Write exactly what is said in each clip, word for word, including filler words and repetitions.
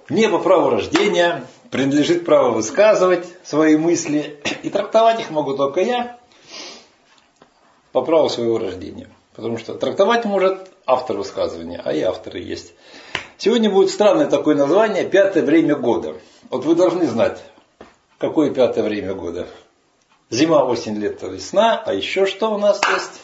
мне по праву рождения принадлежит право высказывать свои мысли, и трактовать их могу только я по праву своего рождения. Потому что трактовать может автор высказывания, а и авторы есть. Сегодня будет странное такое название «Пятое время года». Вот вы должны знать, какое пятое время года. Зима, осень, лето, весна, а еще что у нас есть?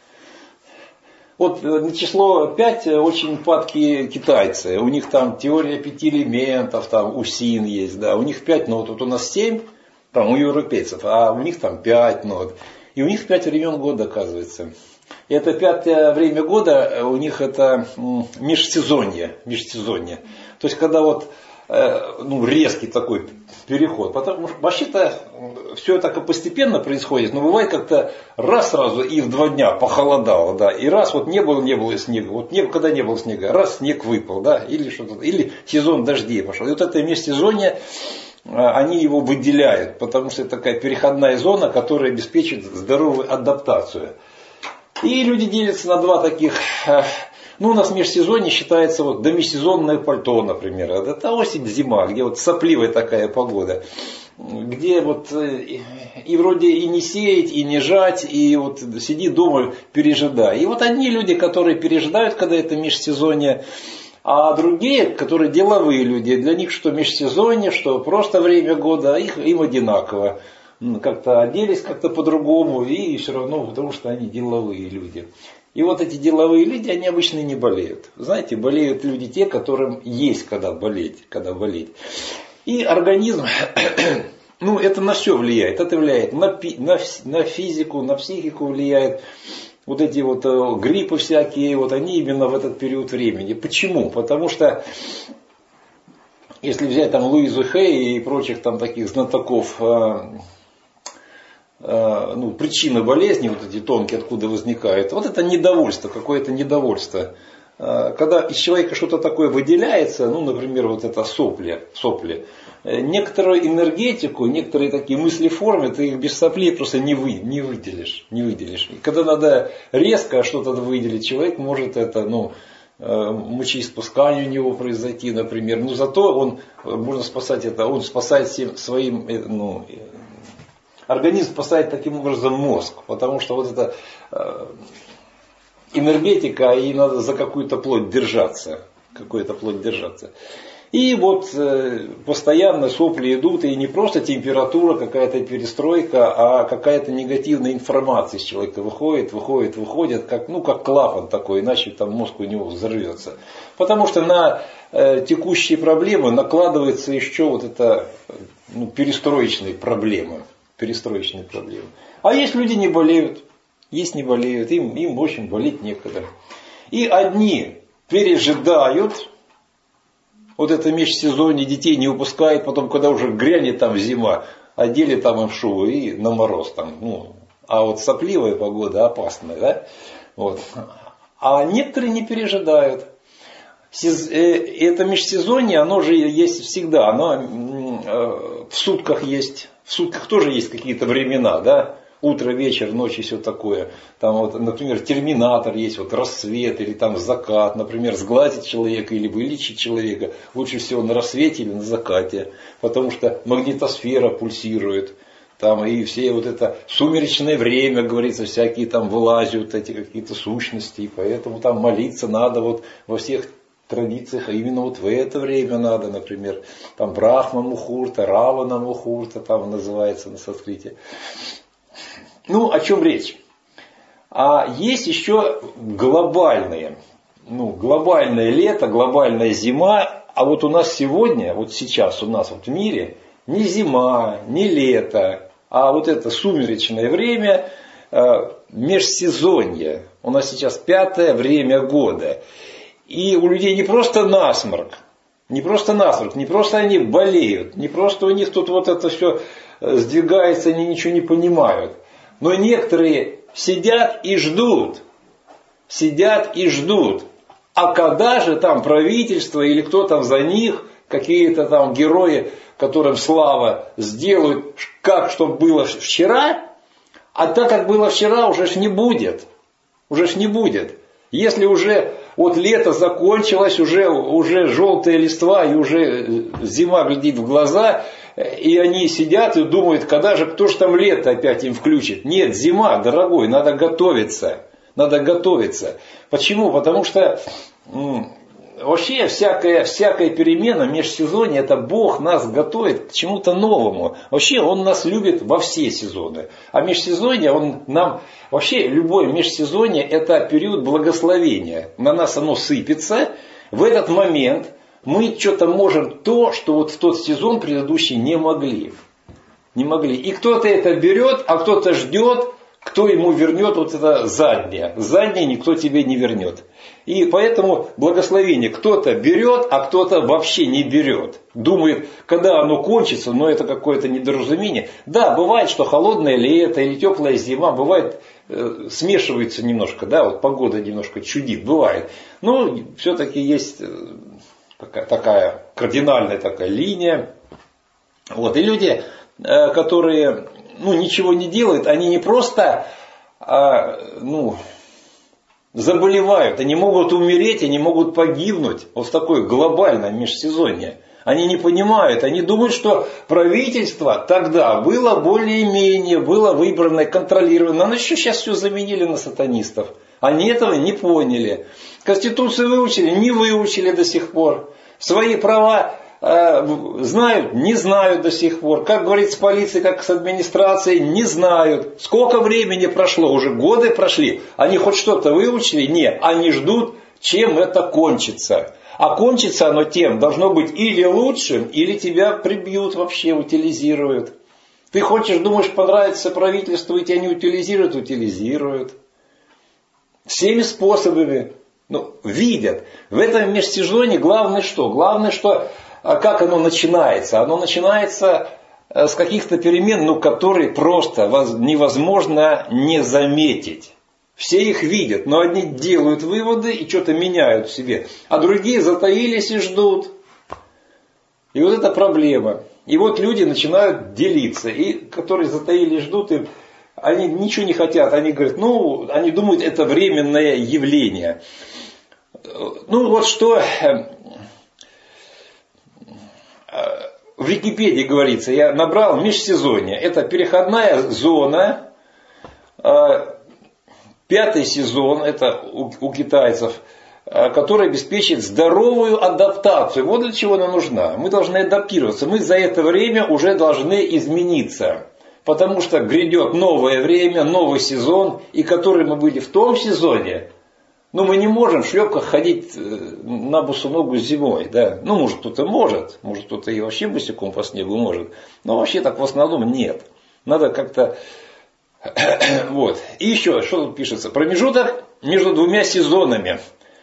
Вот на число пять очень падкие китайцы. У них там теория пяти элементов, там у син есть, да. У них пять нот, вот у нас семь, там у европейцев, а у них там пять нот. И у них пять времен года, оказывается. И это пятое время года, у них это межсезонье, межсезонье. То есть, когда вот ну, резкий такой переход. Потому что вообще-то все это постепенно происходит, но бывает как-то раз сразу и в два дня похолодало, да, и раз вот не было, не было снега, вот не, когда не было снега, раз снег выпал, да, или что-то, или сезон дождей пошел. И вот это межсезонье, они его выделяют, потому что это такая переходная зона, которая обеспечит здоровую адаптацию. И люди делятся на два таких. Ну, у нас межсезонье считается вот демисезонное пальто, например. Это осень-зима, где вот сопливая такая погода. Где вот и, и вроде и не сеять, и не жать, и вот сиди дома, пережидай. И вот одни люди, которые пережидают, когда это межсезонье, а другие, которые деловые люди, для них что межсезонье, что просто время года, их, им одинаково. Как-то оделись как-то по-другому, и все равно, потому что они деловые люди. И вот эти деловые люди, они обычно не болеют. Знаете, болеют люди те, которым есть когда болеть, когда болеть. И организм, ну это на все влияет. Это влияет на, на, на физику, на психику влияет. Вот эти вот гриппы всякие, вот они именно в этот период времени. Почему? Потому что, если взять там Луизу Хей и прочих там таких знатоков, ну, причины болезни, вот эти тонкие, откуда возникают, вот это недовольство, какое-то недовольство. Когда из человека что-то такое выделяется, ну, например, вот это сопли, сопли, некоторую энергетику, некоторые такие мыслеформы, ты их без соплей просто не, вы, не выделишь. Не выделишь. И когда надо резко что-то выделить, человек может это, ну, мочеиспускание у него произойти, например. Но зато он, можно спасать это, он спасает всем своим, ну, организм спасает таким образом мозг, потому что вот эта э, энергетика, ей надо за какую-то плоть держаться, какую-то плоть держаться. И вот э, постоянно сопли идут, и не просто температура, какая-то перестройка, а какая-то негативная информация из человека выходит, выходит, выходит, как, ну, как клапан такой, иначе там мозг у него взорвется. Потому что на э, текущие проблемы накладывается еще вот это, ну, перестроечные проблемы. Перестроечные проблемы. А есть люди не болеют, есть не болеют, им, им в общем болеть некогда. И одни пережидают, вот это межсезонье, детей не упускают, потом когда уже грянет там зима, одели там им шубу и на мороз там. Ну, а вот сопливая погода опасная, да? Вот. А некоторые не пережидают. Это межсезонье, оно же есть всегда, оно в сутках есть. В сутках тоже есть какие-то времена, да? Утро, вечер, ночь и все такое. Там вот, например, терминатор есть, вот рассвет или там закат. Например, сглазить человека или вылечить человека лучше всего на рассвете или на закате. Потому что магнитосфера пульсирует. Там и все вот это сумеречное время, говорится, всякие там вылазят эти какие-то сущности. И поэтому там молиться надо вот во всех традициях, а именно вот в это время надо, например, там Брахма Мухурта, Равана Мухурта, там называется на санскрите. Ну, о чем речь? А есть еще глобальные, ну, глобальное лето, глобальная зима, а вот у нас сегодня, вот сейчас у нас вот в мире, не зима, не лето, а вот это сумеречное время, межсезонье. У нас сейчас пятое время года. И у людей не просто насморк, не просто насморк, не просто они болеют, не просто у них тут вот это все сдвигается, они ничего не понимают. Но некоторые сидят и ждут, сидят и ждут. А когда же там правительство или кто там за них, какие-то там герои, которым слава, сделают как, чтобы было вчера, а так, как было вчера, уже ж не будет. Уже ж не будет. Если уже Вот лето закончилось, уже, уже желтая листва, и уже зима глядит в глаза, и они сидят и думают, когда же, кто же там лето опять им включит. Нет, зима, дорогой, надо готовиться. Надо готовиться. Почему? Потому что вообще всякая, всякая перемена, межсезонье, это Бог нас готовит к чему-то новому. Вообще Он нас любит во все сезоны. А межсезонье, Он нам... Вообще любое межсезонье это период благословения. На нас оно сыпется. В этот момент мы что-то можем то, что вот в тот сезон предыдущий не могли. Не могли. И кто-то это берет, а кто-то ждет, кто ему вернет вот это заднее. Заднее никто тебе не вернет. И поэтому благословение кто-то берет, а кто-то вообще не берет. Думает, когда оно кончится, но это какое-то недоразумение. Да, бывает, что холодное лето или теплая зима, бывает, э, смешивается немножко, да, вот погода немножко чудит, бывает. Но все-таки есть такая, такая кардинальная такая линия. Вот. И люди, э, которые ну, ничего не делают, они не просто... А, ну, заболевают, они могут умереть, они могут погибнуть. Вот в такое глобальное межсезонье. Они не понимают, они думают, что правительство тогда было более-менее, было выбрано, контролировано. Но еще сейчас все заменили на сатанистов. Они этого не поняли. Конституцию выучили, не выучили до сих пор. Свои права э, знают, не знают до сих пор. Как говорить с полицией, как с администрацией, не знают. Сколько времени прошло, уже годы прошли. Они хоть что-то выучили? Нет, они ждут, чем это кончится. А кончится оно тем, должно быть или лучшим, или тебя прибьют вообще, утилизируют. Ты хочешь, думаешь, понравится правительству, и тебя не утилизируют, утилизируют. Всеми способами. Ну, видят. В этом межсезонье главное что? Главное, что как оно начинается. Оно начинается с каких-то перемен, ну, которые просто невозможно не заметить. Все их видят, но одни делают выводы и что-то меняют в себе, а другие затаились и ждут. И вот это проблема. И вот люди начинают делиться, и которые затаились и ждут, и они ничего не хотят, они говорят, ну, они думают, это временное явление. Ну, вот что в Википедии говорится, я набрал межсезонье, это переходная зона. Пятый сезон, это у, у китайцев, который обеспечит здоровую адаптацию. Вот для чего она нужна. Мы должны адаптироваться. Мы за это время уже должны измениться. Потому что грядет новое время, новый сезон, и который мы были в том сезоне, ну мы не можем в шлепках ходить на босу ногу зимой. Да? Ну может кто-то может, может кто-то и вообще босиком по снегу может. Но вообще так в основном нет. Надо как-то... Вот. И еще, что тут пишется? Промежуток между двумя сезонами.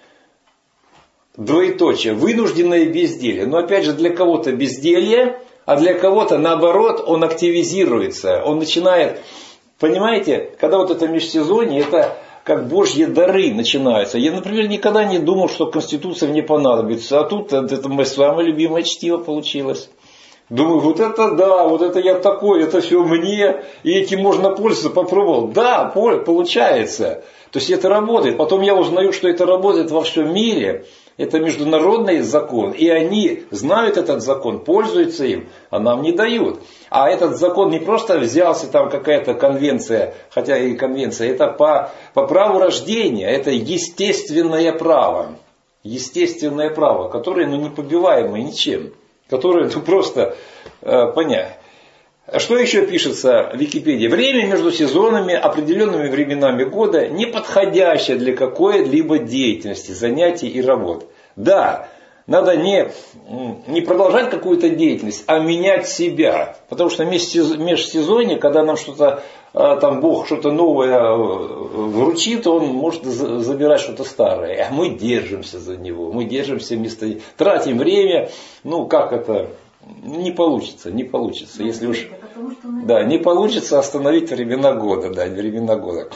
Двоеточие. Вынужденное безделье. Но опять же для кого-то безделье, а для кого-то наоборот он активизируется. Он начинает, понимаете, когда вот это межсезонье, это как божьи дары начинаются. Я, например, никогда не думал, что Конституция мне понадобится. А тут это мое самое любимое чтиво получилось. Думаю, вот это да, вот это я такой, это все мне, и этим можно пользоваться, попробовал. Да, получается. То есть это работает. Потом я узнаю, что это работает во всем мире. Это международный закон. И они знают этот закон, пользуются им, а нам не дают. А этот закон не просто взялся, там какая-то конвенция, хотя и конвенция, это по, по праву рождения, это естественное право. Естественное право, которое ну, не побиваемое ничем. Которые ну, просто э, понять. Что еще пишется в Википедии? Время между сезонами, определенными временами года, не подходящее для какой-либо деятельности, занятий и работ. Да, надо не, не продолжать какую-то деятельность, а менять себя. Потому что межсезонье, когда нам что-то, там Бог что-то новое вручит, Он может забирать что-то старое. А мы держимся за него, мы держимся вместо... Тратим время, ну как это... Не получится, не получится. Если уж... Да, не получится остановить времена года, да, времена года.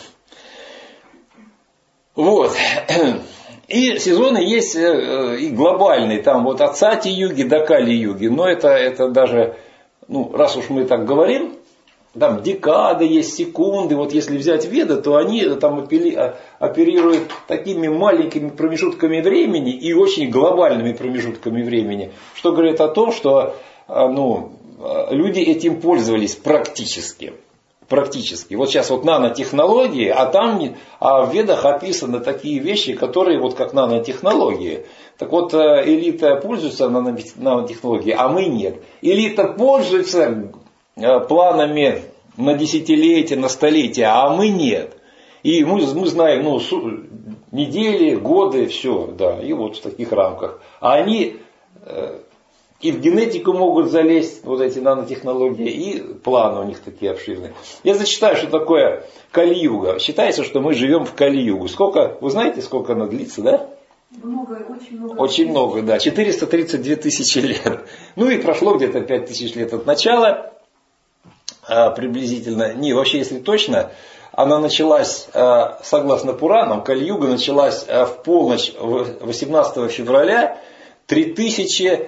Вот. И сезоны есть и глобальные, там вот от Сати-юги до Кали-юги. Но это, это даже, ну, раз уж мы так говорим, там декады есть, секунды. Вот если взять Веды, то они там оперируют такими маленькими промежутками времени и очень глобальными промежутками времени, что говорит о том, что ну, люди этим пользовались практически. Практически. Вот сейчас вот нанотехнологии, а там а в Ведах описаны такие вещи, которые вот как нанотехнологии. Так вот, элита пользуется нанотехнологией, а мы нет. Элита пользуется планами на десятилетия, на столетия, а мы нет. И мы, мы знаем ну, недели, годы, все, да, и вот в таких рамках. А они и в генетику могут залезть, вот эти нанотехнологии, и планы у них такие обширные. Я зачитаю, что такое Кали-юга. Считается, что мы живем в Кали-югу. Сколько, вы знаете, сколько она длится, да? Много, очень много. Очень много, да. четыреста тридцать две тысячи лет. Ну и прошло где-то пять тысяч лет от начала, приблизительно. Не, вообще, если точно, она началась, согласно Пуранам, Кали-юга началась в полночь восемнадцатого февраля три тысячи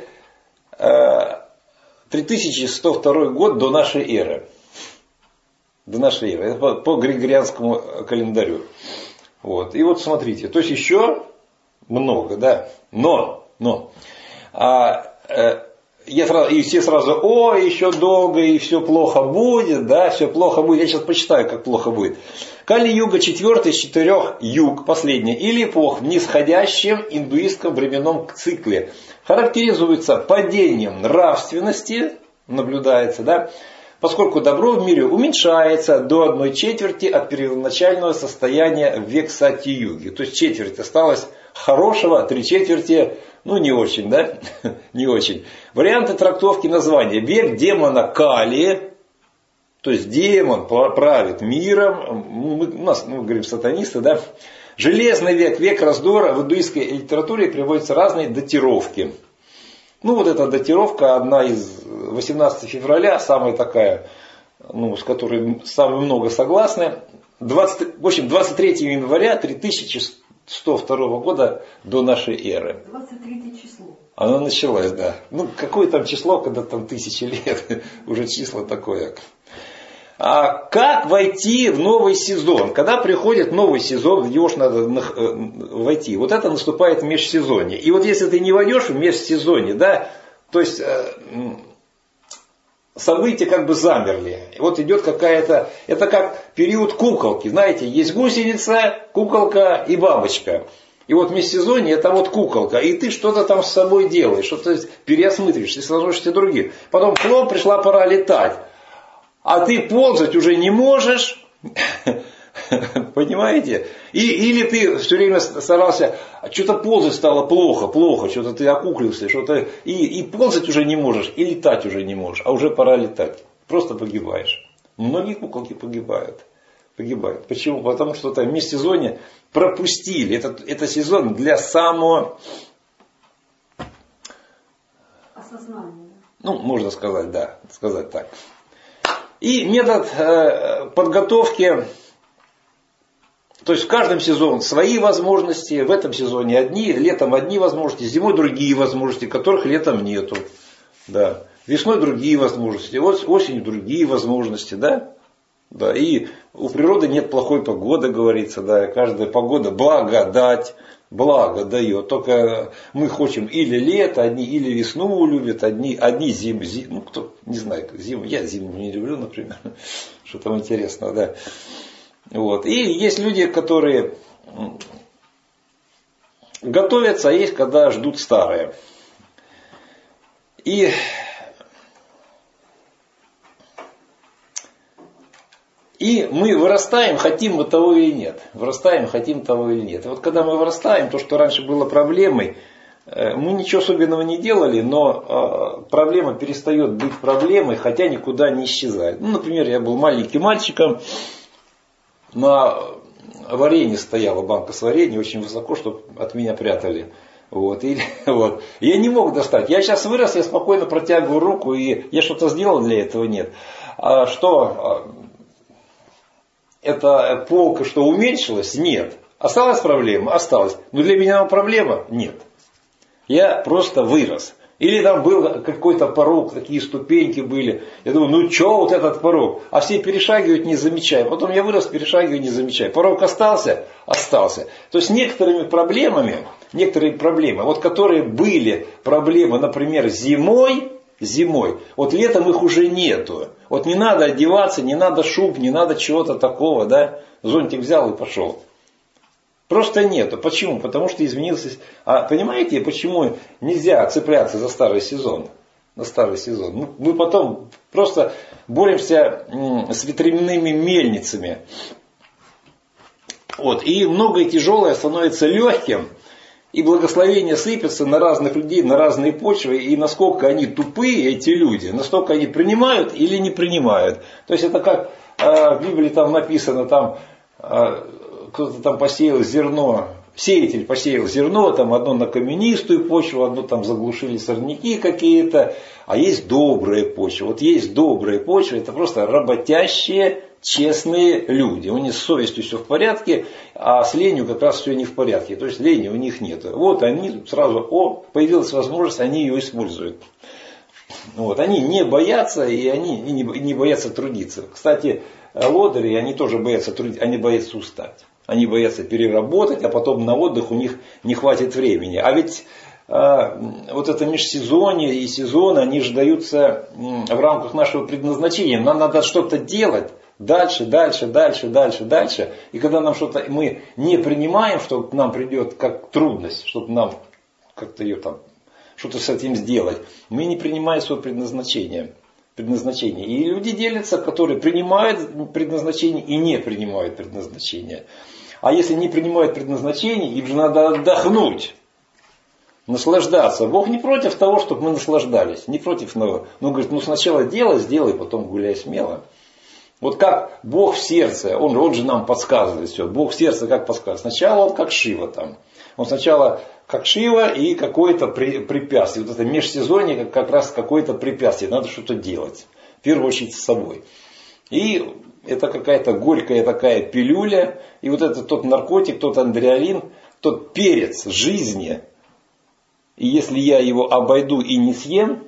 сто второй год до нашей эры. До нашей эры. Это по, по григорианскому календарю. Вот. И вот смотрите. То есть еще много, да. Но, но. А, э, я сразу, и все сразу, о, еще долго, и все плохо будет, да, все плохо будет. Я сейчас почитаю, как плохо будет. Кали-юга четвертый из четырех юг, последний, или эпох в нисходящем индуистском временном цикле. Характеризуется падением нравственности, наблюдается, да, поскольку добро в мире уменьшается до одной четверти от первоначального состояния в век Сати-юги. То есть четверть осталось хорошего, три четверти, ну не очень, да, не очень. Варианты трактовки названия. Век демона Кали, то есть демон правит миром, мы, у нас, мы говорим сатанисты, да. Железный век, век раздора, в индуистской литературе приводятся разные датировки. Ну вот эта датировка, одна из восемнадцатого февраля, самая такая, ну, с которой самое много согласны. двадцать, в общем, двадцать третьего января три тысячи сто второго года до нашей эры. двадцать третье число. Она началась, да. Ну, какое там число, когда там тысячи лет, уже число такое. А как войти в новый сезон? Когда приходит новый сезон, в него же надо войти. Вот это наступает межсезонье. И вот если ты не войдешь в межсезонье, да, то есть события как бы замерли. И вот идет какая-то, это как период куколки. Знаете, есть гусеница, куколка и бабочка. И вот межсезонье это вот куколка. И ты что-то там с собой делаешь, что-то переосмысливаешь, ты становишься другим. Потом хлоп, пришла пора летать. А ты ползать уже не можешь, понимаете? И, или ты все время старался, что-то ползать стало плохо, плохо, что-то ты окуклился, что-то, и, и ползать уже не можешь, и летать уже не можешь, а уже пора летать. Просто погибаешь. Многие куколки погибают. Погибают. Почему? Потому что там в межсезонье пропустили. Это, это сезон для самого... Осознания. Ну, можно сказать, да, сказать так. И метод э, подготовки, то есть в каждом сезоне свои возможности, в этом сезоне одни, летом одни возможности, зимой другие возможности, которых летом нету. Да. Весной другие возможности, осенью другие возможности, да? Да. И у природы нет плохой погоды, говорится, да, каждая погода благодать. Благо дает. Только мы хотим или лето, одни или весну любят, одни, одни зиму, зим, ну кто, не знаю, зиму, я зиму не люблю, например, что там интересного, да. Вот. И есть люди, которые готовятся, а есть, когда ждут старое. И И мы вырастаем, хотим мы того или нет. Вырастаем, хотим того или нет. И вот когда мы вырастаем, то, что раньше было проблемой, мы ничего особенного не делали, но проблема перестает быть проблемой, хотя никуда не исчезает. Ну, например, я был маленьким мальчиком, на варенье стояла банка с вареньем очень высоко, чтобы от меня прятали. Вот, и, вот. Я не мог достать. Я сейчас вырос, я спокойно протягиваю руку, и я что-то сделал для этого, нет. А что... Эта полка, что уменьшилась? Нет. Осталась проблема? Осталась. Но для меня проблема? Нет. Я просто вырос. Или там был какой-то порог, такие ступеньки были. Я думаю, ну что вот этот порог? А все перешагивают, не замечая. Потом я вырос, перешагиваю, не замечая. Порог остался? Остался. То есть некоторыми проблемами, некоторые проблемы, вот которые были проблемы, например, зимой, зимой, вот летом их уже нету. Вот не надо одеваться, не надо шуб, не надо чего-то такого, да? Зонтик взял и пошел. Просто нету. Почему? Потому что изменился. А понимаете, почему нельзя цепляться за старый сезон? На старый сезон. Мы, мы потом просто боремся с ветряными мельницами. Вот. И многое тяжелое становится легким. И благословения сыпятся на разных людей, на разные почвы. И насколько они тупые, эти люди, настолько они принимают или не принимают. То есть это как э, в Библии там написано, там э, кто-то там посеял зерно, сеятель посеял зерно, там одно на каменистую почву, одно там заглушили сорняки какие-то, а есть добрая почва. Вот есть добрая почва, это просто работящие, честные люди. У них с совестью все в порядке, а с ленью как раз все не в порядке. То есть лени у них нет. Вот они сразу, о, появилась возможность, они ее используют. Вот, они не боятся, и они и не, и не боятся трудиться. Кстати, лодыри, они тоже боятся трудиться, они боятся устать. Они боятся переработать, а потом на отдых у них не хватит времени. А ведь э, вот это межсезонье и сезон, они же даются в рамках нашего предназначения. Нам надо что-то делать дальше, дальше, дальше, дальше, дальше. И когда нам что-то мы не принимаем, что к нам придет как трудность, чтобы нам как-то ее там, что-то с этим сделать, мы не принимаем свое предназначение. предназначение. И люди делятся, которые принимают предназначение и не принимают предназначение. А если не принимают предназначение, им же надо отдохнуть, наслаждаться. Бог не против того, чтобы мы наслаждались. Не против него. Но говорит, ну сначала делай, сделай, потом гуляй смело. Вот как Бог в сердце, он, он же нам подсказывает все. Бог в сердце как подсказывает. Сначала он как Шива там. Он сначала как Шива и какое-то препятствие. Вот это межсезонье как, как раз какое-то препятствие. Надо что-то делать. В первую очередь с собой. И это какая-то горькая такая пилюля. И вот это тот наркотик, тот андреалин, тот перец жизни. И если я его обойду и не съем,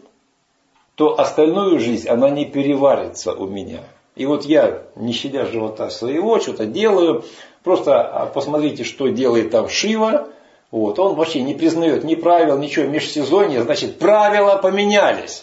то остальную жизнь, она не переварится у меня. И вот я, не щадя живота своего, что-то делаю. Просто посмотрите, что делает там Шива. Вот, он вообще не признает ни правил, ничего, межсезонье, значит, правила поменялись.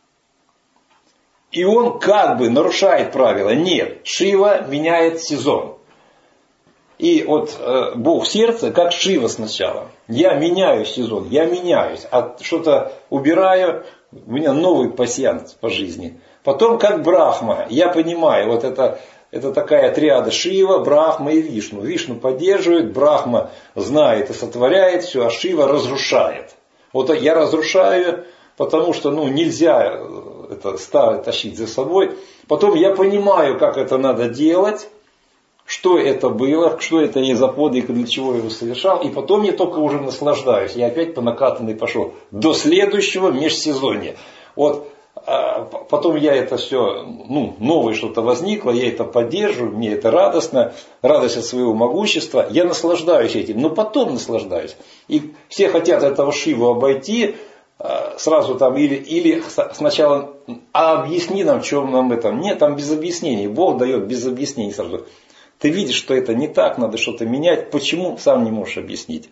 И он как бы нарушает правила. Нет, Шива меняет сезон. И вот э, Бог в сердце, как Шива сначала. Я меняю сезон, я меняюсь. А что-то убираю, у меня новый пассианс по жизни. Потом как Брахма, я понимаю, вот это... Это такая триада Шива, Брахма и Вишну. Вишну поддерживает, Брахма знает и сотворяет все, а Шива разрушает. Вот я разрушаю, потому что ну, нельзя это старое тащить за собой. Потом я понимаю, как это надо делать, что это было, что это я за подвиг, для чего я его совершал. И потом я только уже наслаждаюсь. Я опять по накатанной пошел. До следующего межсезонья. Вот. Потом я это все, ну, новое что-то возникло, я это поддерживаю, мне это радостно, радость от своего могущества, я наслаждаюсь этим, но потом наслаждаюсь. И все хотят этого Шиву обойти, сразу там, или, или сначала, а объясни нам, в чем нам это. Нет, там без объяснений, Бог дает без объяснений сразу. Ты видишь, что это не так, надо что-то менять, почему, сам не можешь объяснить.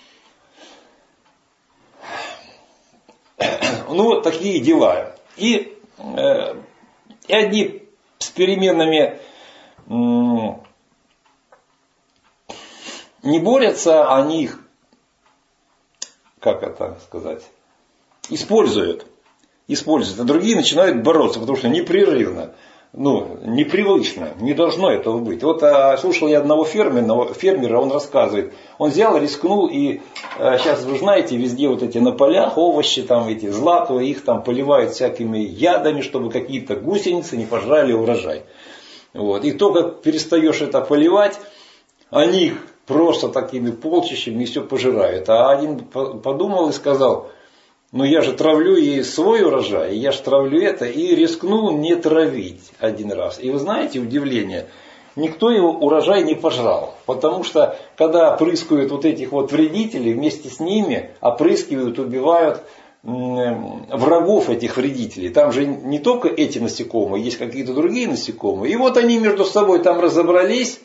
Ну, вот такие дела. И, э, и одни с переменами э, не борются, они их, как это сказать, используют. Используют. А другие начинают бороться, потому что непрерывно. Ну, непривычно, не должно этого быть. Вот а, слушал я одного фермера, фермера, он рассказывает. Он взял, рискнул и а, сейчас вы знаете, везде вот эти на полях овощи, там эти злаковые, их там поливают всякими ядами, чтобы какие-то гусеницы не пожрали урожай. Вот. И только перестаешь это поливать, они их просто такими полчищами все пожирают. А один подумал и сказал, ну я же травлю и свой урожай, я же травлю это, и рискнул не травить один раз. И вы знаете, удивление, никто его урожай не пожрал. Потому что, когда опрыскивают вот этих вот вредителей, вместе с ними опрыскивают, убивают врагов этих вредителей. Там же не только эти насекомые, есть какие-то другие насекомые. И вот они между собой там разобрались.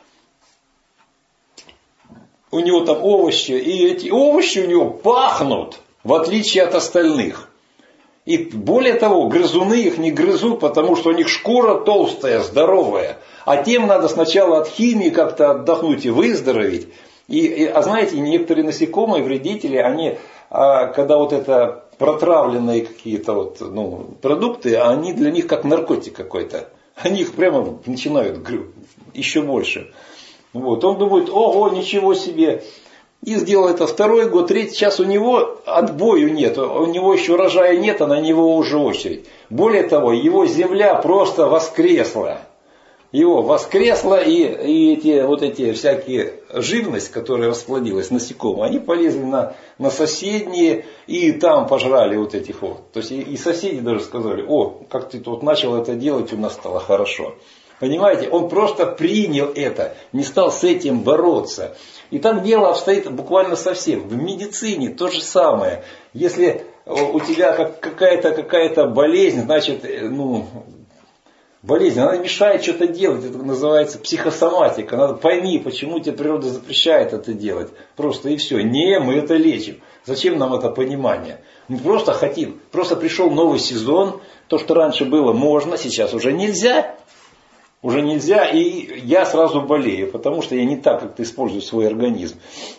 У него там овощи, и эти овощи у него пахнут, в отличие от остальных. И более того, грызуны их не грызут, потому что у них шкура толстая, здоровая. А тем надо сначала от химии как-то отдохнуть и выздороветь. И, и, а знаете, некоторые насекомые, вредители, они, а, когда вот это протравленные какие-то вот, ну, продукты, они для них как наркотик какой-то. Они их прямо начинают еще больше. Вот. Он думает, ого, ничего себе. И сделал это второй год, третий. Сейчас у него отбою нет. У него еще урожая нет, а на него уже очередь. Более того, его земля просто воскресла. Его воскресла, и, и эти, вот эти всякие живность, которая расплодилась, насекомые, они полезли на, на соседние и там пожрали вот этих вот. То есть и, и соседи даже сказали, о, как ты тут начал это делать, у нас стало хорошо. Понимаете, он просто принял это, не стал с этим бороться. И так дело обстоит буквально совсем. В медицине то же самое. Если у тебя какая-то, какая-то болезнь, значит, ну, болезнь, она мешает что-то делать. Это называется психосоматика. Надо пойми, почему тебе природа запрещает это делать. Просто и все. Не, мы это лечим. Зачем нам это понимание? Мы просто хотим. Просто пришел новый сезон. То, что раньше было можно, сейчас уже нельзя. Уже нельзя, и я сразу болею, потому что я не так как-то использую свой организм.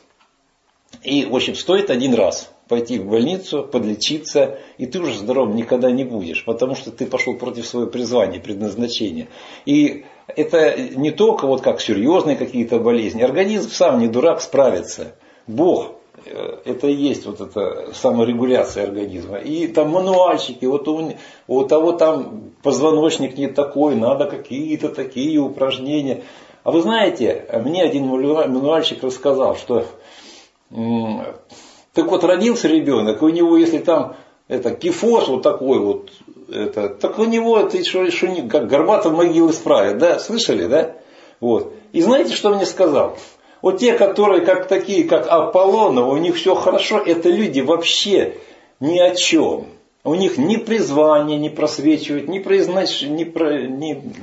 И, в общем, стоит один раз пойти в больницу, подлечиться, и ты уже здоров никогда не будешь, потому что ты пошел против своего призвания, предназначения. И это не только вот как серьезные какие-то болезни. Организм сам не дурак, справится. Бог. Это и есть вот эта саморегуляция организма. И там мануальчики, вот у, у того там позвоночник не такой, надо какие-то такие упражнения. А вы знаете, мне один мануальщик рассказал, что так вот родился ребенок, у него если там это кифоз вот такой вот, это, так у него это что, что не, как горбатов могилы справят, да, слышали, да? Вот. И знаете, что мне сказал? Вот те, которые как такие, как Аполлонов, у них все хорошо, это люди вообще ни о чем. У них ни призвание не просвечивает, ни, произнач... ни, про... ни...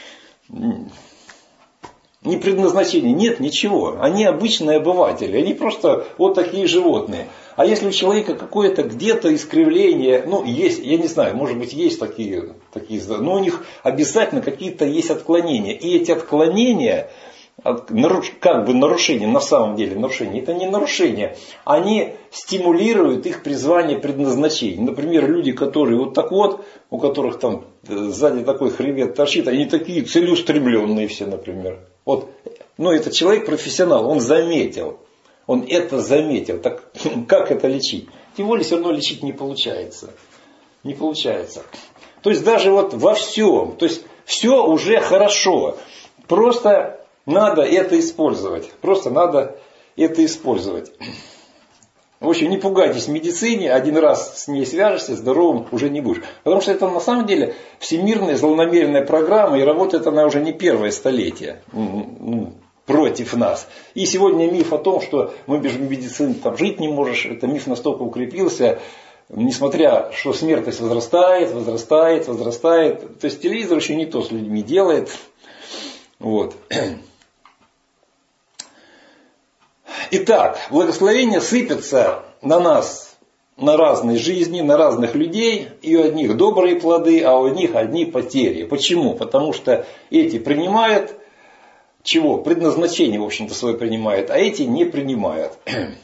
ни предназначения, нет ничего. Они обычные обыватели, они просто вот такие животные. А если у человека какое-то где-то искривление, ну есть, я не знаю, может быть есть такие, такие, но у них обязательно какие-то есть отклонения. И эти отклонения... как бы нарушение, на самом деле нарушение, это не нарушение, они стимулируют их призвание, предназначение. Например, люди, которые вот так вот, у которых там сзади такой хребет торчит, они такие целеустремленные все, например. Вот, ну, это человек профессионал, он заметил, он это заметил, так как это лечить? Тем более все равно лечить не получается, не получается. То есть даже вот во всем, то есть все уже хорошо, просто... Надо это использовать. Просто надо это использовать. В общем, не пугайтесь медицине. Один раз с ней свяжешься, здоровым уже не будешь. Потому что это на самом деле всемирная злонамеренная программа. И работает она уже не первое столетие против нас. И сегодня миф о том, что мы без медицины там жить не можешь. Это миф настолько укрепился. Несмотря, что смертность возрастает, возрастает, возрастает. То есть телевизор еще не то с людьми делает. Вот. Итак, благословение сыпется на нас, на разные жизни, на разных людей. И у одних добрые плоды, а у одних одни потери. Почему? Потому что эти принимают, чего? Предназначение, в общем-то, свое принимают, а эти не принимают.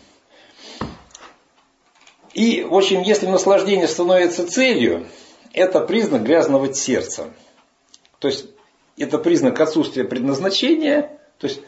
И, в общем, если наслаждение становится целью, это признак грязного сердца. То есть, это признак отсутствия предназначения. То есть,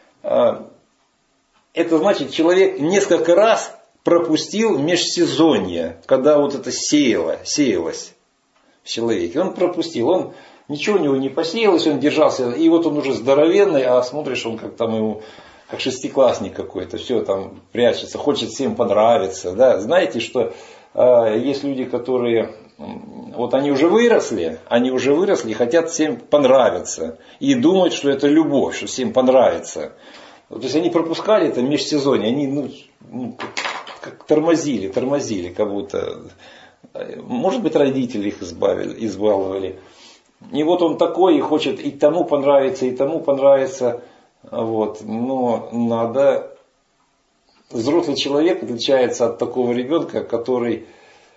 это значит, человек несколько раз пропустил межсезонье, когда вот это сеяло, сеялось в человеке. Он пропустил, он ничего у него не посеялось, он держался, и вот он уже здоровенный, а смотришь, он как там ему, как шестиклассник какой-то, все там прячется, хочет всем понравиться. Да? Знаете, что э, есть люди, которые, вот они уже выросли, они уже выросли и хотят всем понравиться. И думают, что это любовь, что всем понравится. То есть они пропускали это межсезонье, они, ну, как тормозили, тормозили, как будто. Может быть, родители их избавили, избаловали. И вот он такой, и хочет и тому понравится, и тому понравится. Вот. Но надо... Взрослый человек отличается от такого ребенка, который...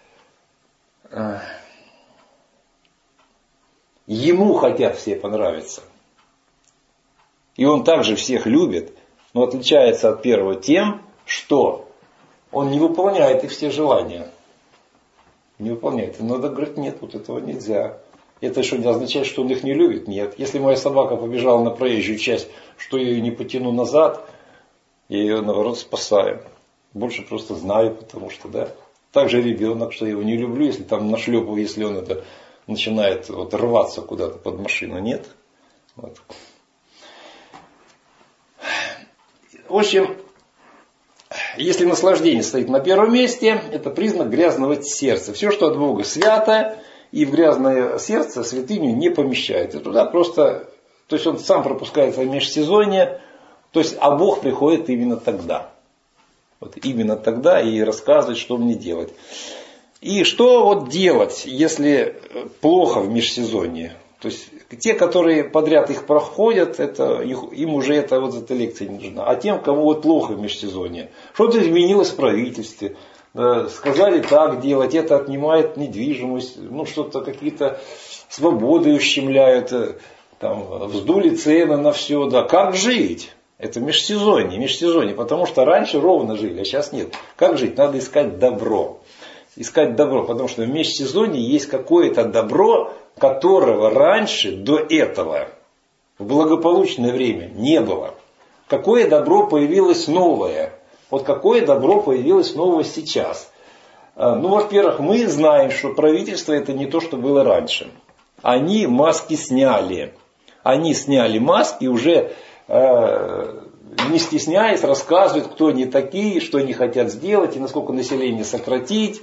Ему хотят все понравиться. И он также всех любит, но отличается от первого тем, что он не выполняет их все желания. Не выполняет. И надо говорить, нет, вот этого нельзя. Это что, не означает, что он их не любит? Нет. Если моя собака побежала на проезжую часть, что я ее не потяну назад, я ее, наоборот, спасаю. Больше просто знаю, потому что, да. Также ребенок, что я его не люблю, если там нашлепываю, если он это начинает вот, рваться куда-то под машину. Нет. Вот. В общем, если наслаждение стоит на первом месте, это признак грязного сердца. Все, что от Бога свято, и в грязное сердце святыню не помещает. И туда просто, то есть он сам пропускает в межсезонье, то есть, а Бог приходит именно тогда. Вот именно тогда и рассказывает, что мне делать. И что вот делать, если плохо в межсезонье? То есть те, которые подряд их проходят, это, им уже это, вот эта лекция не нужна. А тем, кому вот плохо в межсезонье, что-то изменилось в правительстве, сказали так делать, это отнимает недвижимость, ну что-то какие-то свободы ущемляют, там, вздули цены на все, да, как жить? Это межсезонье, межсезонье, потому что раньше ровно жили, а сейчас нет. Как жить? Надо искать добро. Искать добро, потому что в межсезонье есть какое-то добро, которого раньше до этого в благополучное время не было. Какое добро появилось новое? Вот какое добро появилось новое сейчас? Ну, во-первых, мы знаем, что правительство это не то, что было раньше. Они маски сняли. Они сняли маски и уже... не стесняясь, рассказывают, кто они такие, что они хотят сделать, и насколько население сократить,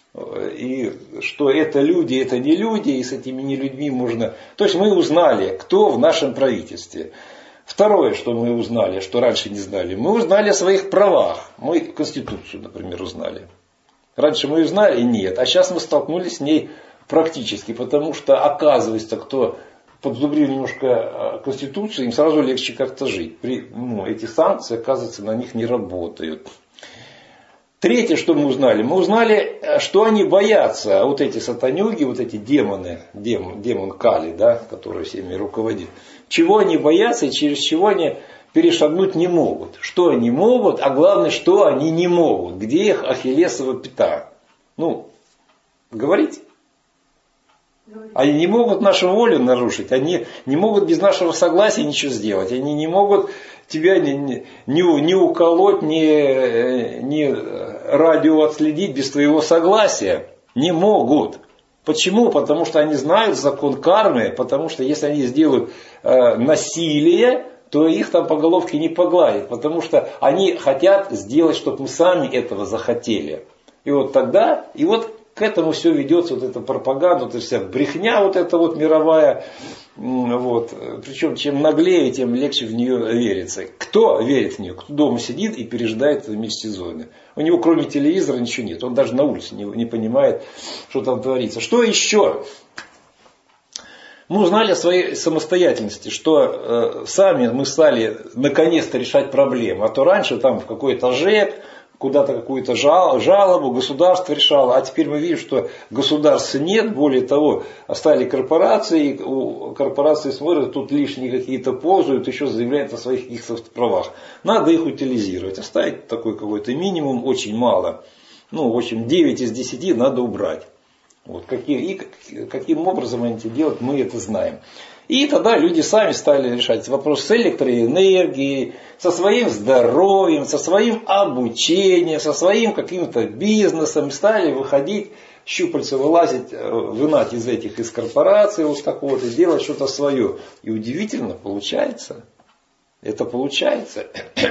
и что это люди, это не люди, и с этими не людьми можно... То есть мы узнали, кто в нашем правительстве. Второе, что мы узнали, что раньше не знали, мы узнали о своих правах. Мы Конституцию, например, узнали. Раньше мы ее знали, нет, а сейчас мы столкнулись с ней практически, потому что оказывается, кто... подзубрили немножко Конституцию, им сразу легче как-то жить. При, ну, эти санкции, оказывается, на них не работают. Третье, что мы узнали. Мы узнали, что они боятся, вот эти сатанюги, вот эти демоны, демон, демон Кали, да, который всеми руководит. Чего они боятся и через чего они перешагнуть не могут. Что они могут, а главное, что они не могут. Где их ахиллесова пята. Ну, говорите. Они не могут нашу волю нарушить, они не могут без нашего согласия ничего сделать, они не могут тебя ни, ни, ни уколоть, ни, ни радио отследить без твоего согласия. Не могут. Почему? Потому что они знают закон кармы, потому что если они сделают э, насилие, то их там по головке не погладят, потому что они хотят сделать, чтобы мы сами этого захотели. И вот тогда, и вот к этому все ведется, вот эта пропаганда, вот эта вся брехня вот эта вот мировая. Вот. Причем чем наглее, тем легче в нее верится. Кто верит в нее? Кто дома сидит и пережидает межсезонье? У него кроме телевизора ничего нет. Он даже на улице не, не понимает, что там творится. Что еще? Мы узнали о своей самостоятельности, что э, сами мы стали наконец-то решать проблемы. А то раньше там в какой-то ЖЭК, куда-то какую-то жал, жалобу государство решало, а теперь мы видим, что государства нет, более того, стали корпорации, у корпорации смотрят, тут лишние какие-то ползают, еще заявляют о своих каких-то правах. Надо их утилизировать, оставить такой какой-то минимум, очень мало. Ну, в общем, девять из десяти надо убрать. Вот, какие, и каким образом они это делают, мы это знаем. И тогда люди сами стали решать вопрос с электроэнергией, со своим здоровьем, со своим обучением, со своим каким-то бизнесом. Стали выходить, щупальца вылазить, вынать из этих, из корпораций вот так вот и делать что-то свое. И удивительно получается. Это получается.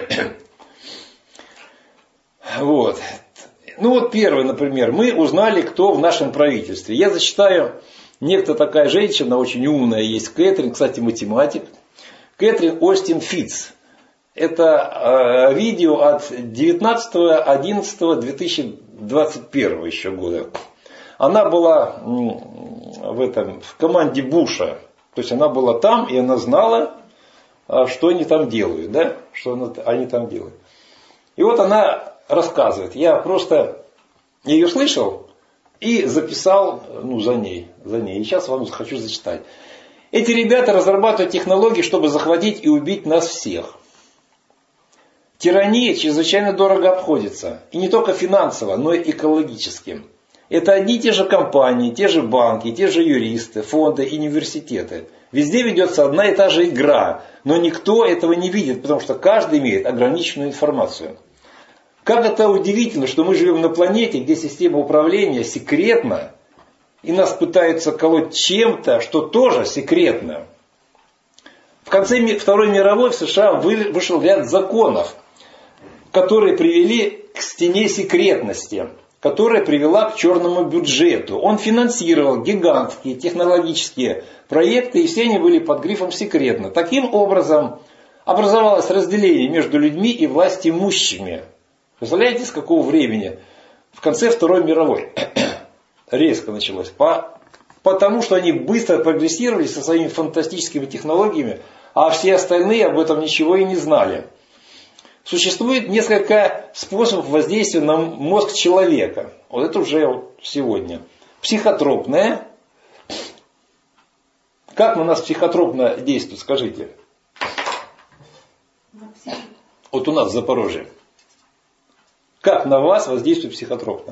Вот. Ну вот первый, например, мы узнали, кто в нашем правительстве. Я зачитаю. Некто такая женщина, очень умная, есть Кэтрин, кстати, математик. Кэтрин Остин Фитц. Это э, видео от девятнадцатого одиннадцатого две тысячи двадцать первого еще года. Она была в, этом, в команде Буша. То есть она была там, и она знала, что они там делают. Да? Что они там делают. И вот она рассказывает. Я просто ее слышал и записал ну, за ней, за ней. И сейчас вам хочу зачитать. Эти ребята разрабатывают технологии, чтобы захватить и убить нас всех. Тирания чрезвычайно дорого обходится. И не только финансово, но и экологически. Это одни и те же компании, те же банки, те же юристы, фонды и университеты. Везде ведется одна и та же игра. Но никто этого не видит, потому что каждый имеет ограниченную информацию. Как это удивительно, что мы живем на планете, где система управления секретна. И нас пытаются колоть чем-то, что тоже секретно. В конце Второй мировой в США вышел ряд законов, которые привели к стене секретности, которая привела к черному бюджету. Он финансировал гигантские технологические проекты, и все они были под грифом «секретно». Таким образом, образовалось разделение между людьми и властимущими. Представляете, с какого времени? В конце Второй мировой. Резко началось. По, потому что они быстро прогрессировали со своими фантастическими технологиями, а все остальные об этом ничего и не знали. Существует несколько способов воздействия на мозг человека. Вот это уже вот сегодня. Психотропное. Как на нас психотропно действует, скажите? Вот у нас в Запорожье. Как на вас воздействует психотропно?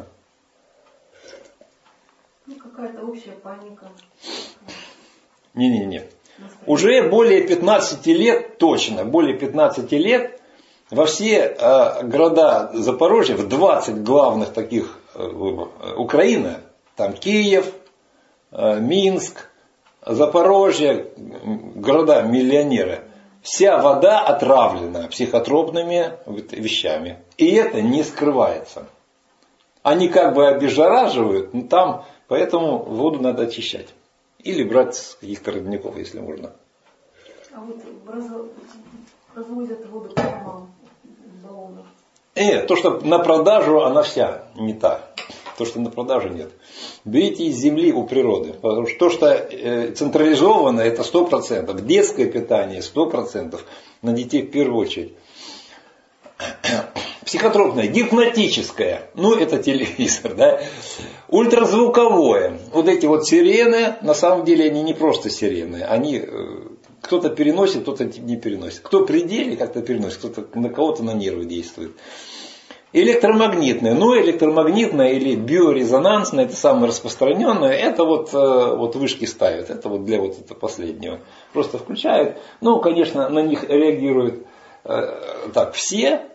Ну, какая-то общая паника. Не-не-не. Уже более пятнадцати лет, точно, более пятнадцати лет, во все э, города Запорожья, в двадцать главных таких э, Украины, там Киев, э, Минск, Запорожье, города-миллионеры, вся вода отравлена психотропными вещами. И это не скрывается. Они как бы обеззараживают, но там, поэтому воду надо очищать. Или брать с каких-то родников, если можно. А вот развозят воду прямо в баллонах. Нет, то, что на продажу, она вся не та. То, что на продажу нет. Берите из земли у природы. Потому что то, что централизовано, это сто процентов. Детское питание сто процентов. На детей в первую очередь. Психотропное, гипнотическое, ну это телевизор, да, ультразвуковое, вот эти вот сирены, на самом деле они не просто сирены, они кто-то переносит, кто-то не переносит, кто при деле как-то переносит, кто-то на кого-то на нервы действует. Электромагнитное, ну электромагнитное или биорезонансное, это самое распространенное, это вот, вот вышки ставят, это вот для вот этого последнего, просто включают, ну конечно на них реагируют так все,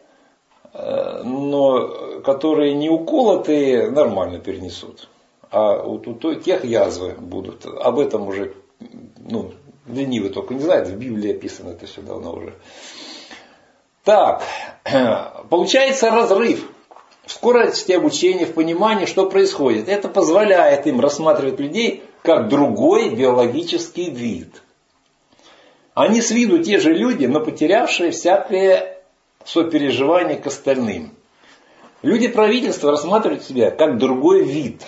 но которые не уколотые, нормально перенесут. А вот у тех язвы будут. Об этом уже ну, ленивый только не знает. В Библии описано это все давно уже. Так, получается разрыв в скорости обучения, в понимании, что происходит. Это позволяет им рассматривать людей как другой биологический вид. Они с виду те же люди, но потерявшие всякое сопереживание к остальным. Люди правительства рассматривают себя как другой вид.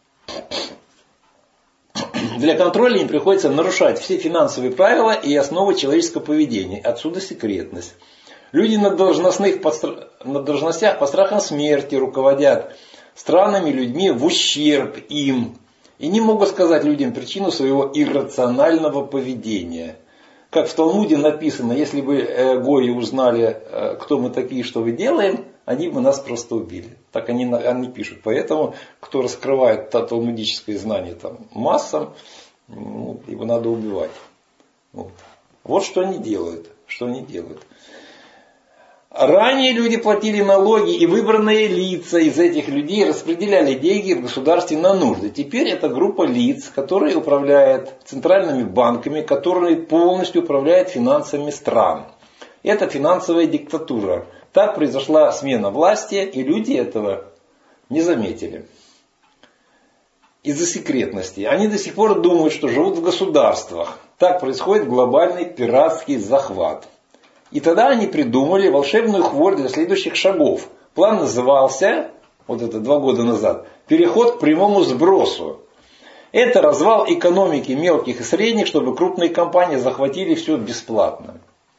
Для контроля им приходится нарушать все финансовые правила и основы человеческого поведения. Отсюда секретность. Люди на, должностных, на должностях по страхам смерти руководят странными людьми в ущерб им. И не могут сказать людям причину своего иррационального поведения. Как в Талмуде написано, если бы гои узнали, кто мы такие, что мы делаем, они бы нас просто убили. Так они, они пишут. Поэтому, кто раскрывает талмудическое знание там, массам, ну, его надо убивать. Вот. Вот что они делают. Что они делают. Ранее люди платили налоги, и выбранные лица из этих людей распределяли деньги в государстве на нужды. Теперь это группа лиц, которые управляют центральными банками, которые полностью управляют финансами стран. Это финансовая диктатура. Так произошла смена власти, и люди этого не заметили. Из-за секретности. Они до сих пор думают, что живут в государствах. Так происходит глобальный пиратский захват. И тогда они придумали волшебную хворь для следующих шагов. План назывался, вот это два года назад, «Переход к прямому сбросу». Это развал экономики мелких и средних, чтобы крупные компании захватили все бесплатно.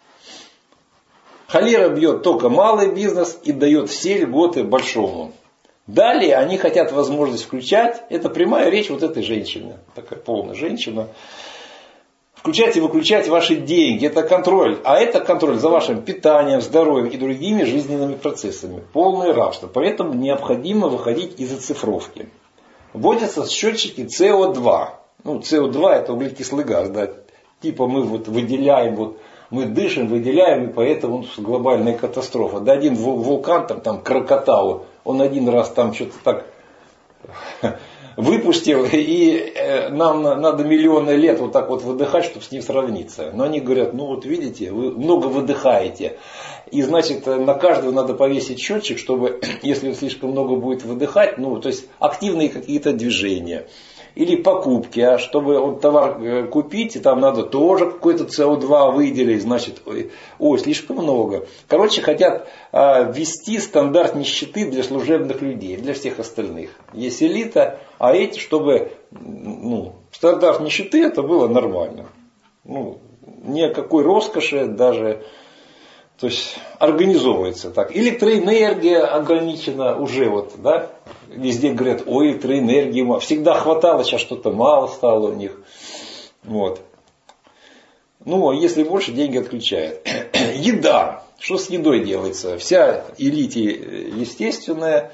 Холера бьет только малый бизнес и дает все льготы большому. Далее они хотят возможность включать, это прямая речь вот этой женщины, такая полная женщина, включать и выключать ваши деньги, это контроль, а это контроль за вашим питанием, здоровьем и другими жизненными процессами, полное рабство, поэтому необходимо выходить из оцифровки. Вводятся счетчики си о два, ну си о два это углекислый газ, да, типа мы вот выделяем, вот мы дышим, выделяем, и поэтому глобальная катастрофа. Да один вулкан, там, там Кракатау, он один раз там что-то так выпустил, и нам надо миллионы лет вот так вот выдыхать, чтобы с ним сравниться. Но они говорят, ну вот видите, вы много выдыхаете. И значит, на каждого надо повесить счетчик, чтобы, если слишком много будет выдыхать, ну то есть активные какие-то движения. Или покупки, а чтобы вот товар купить, и там надо тоже какой-то си о два выделить, значит, ой, ой слишком много. Короче, хотят а, ввести стандарт нищеты для служебных людей, для всех остальных. Есть элита, а эти, чтобы, ну, стандарт нищеты, это было нормально. Ну, ни о какой роскоши даже, то есть организовывается так. Электроэнергия ограничена уже вот, да. Везде говорят, ой, электроэнергии мало. Всегда хватало, сейчас что-то мало стало у них. Вот. Ну, а если больше, деньги отключают. Еда. Что с едой делается? Вся элите естественная,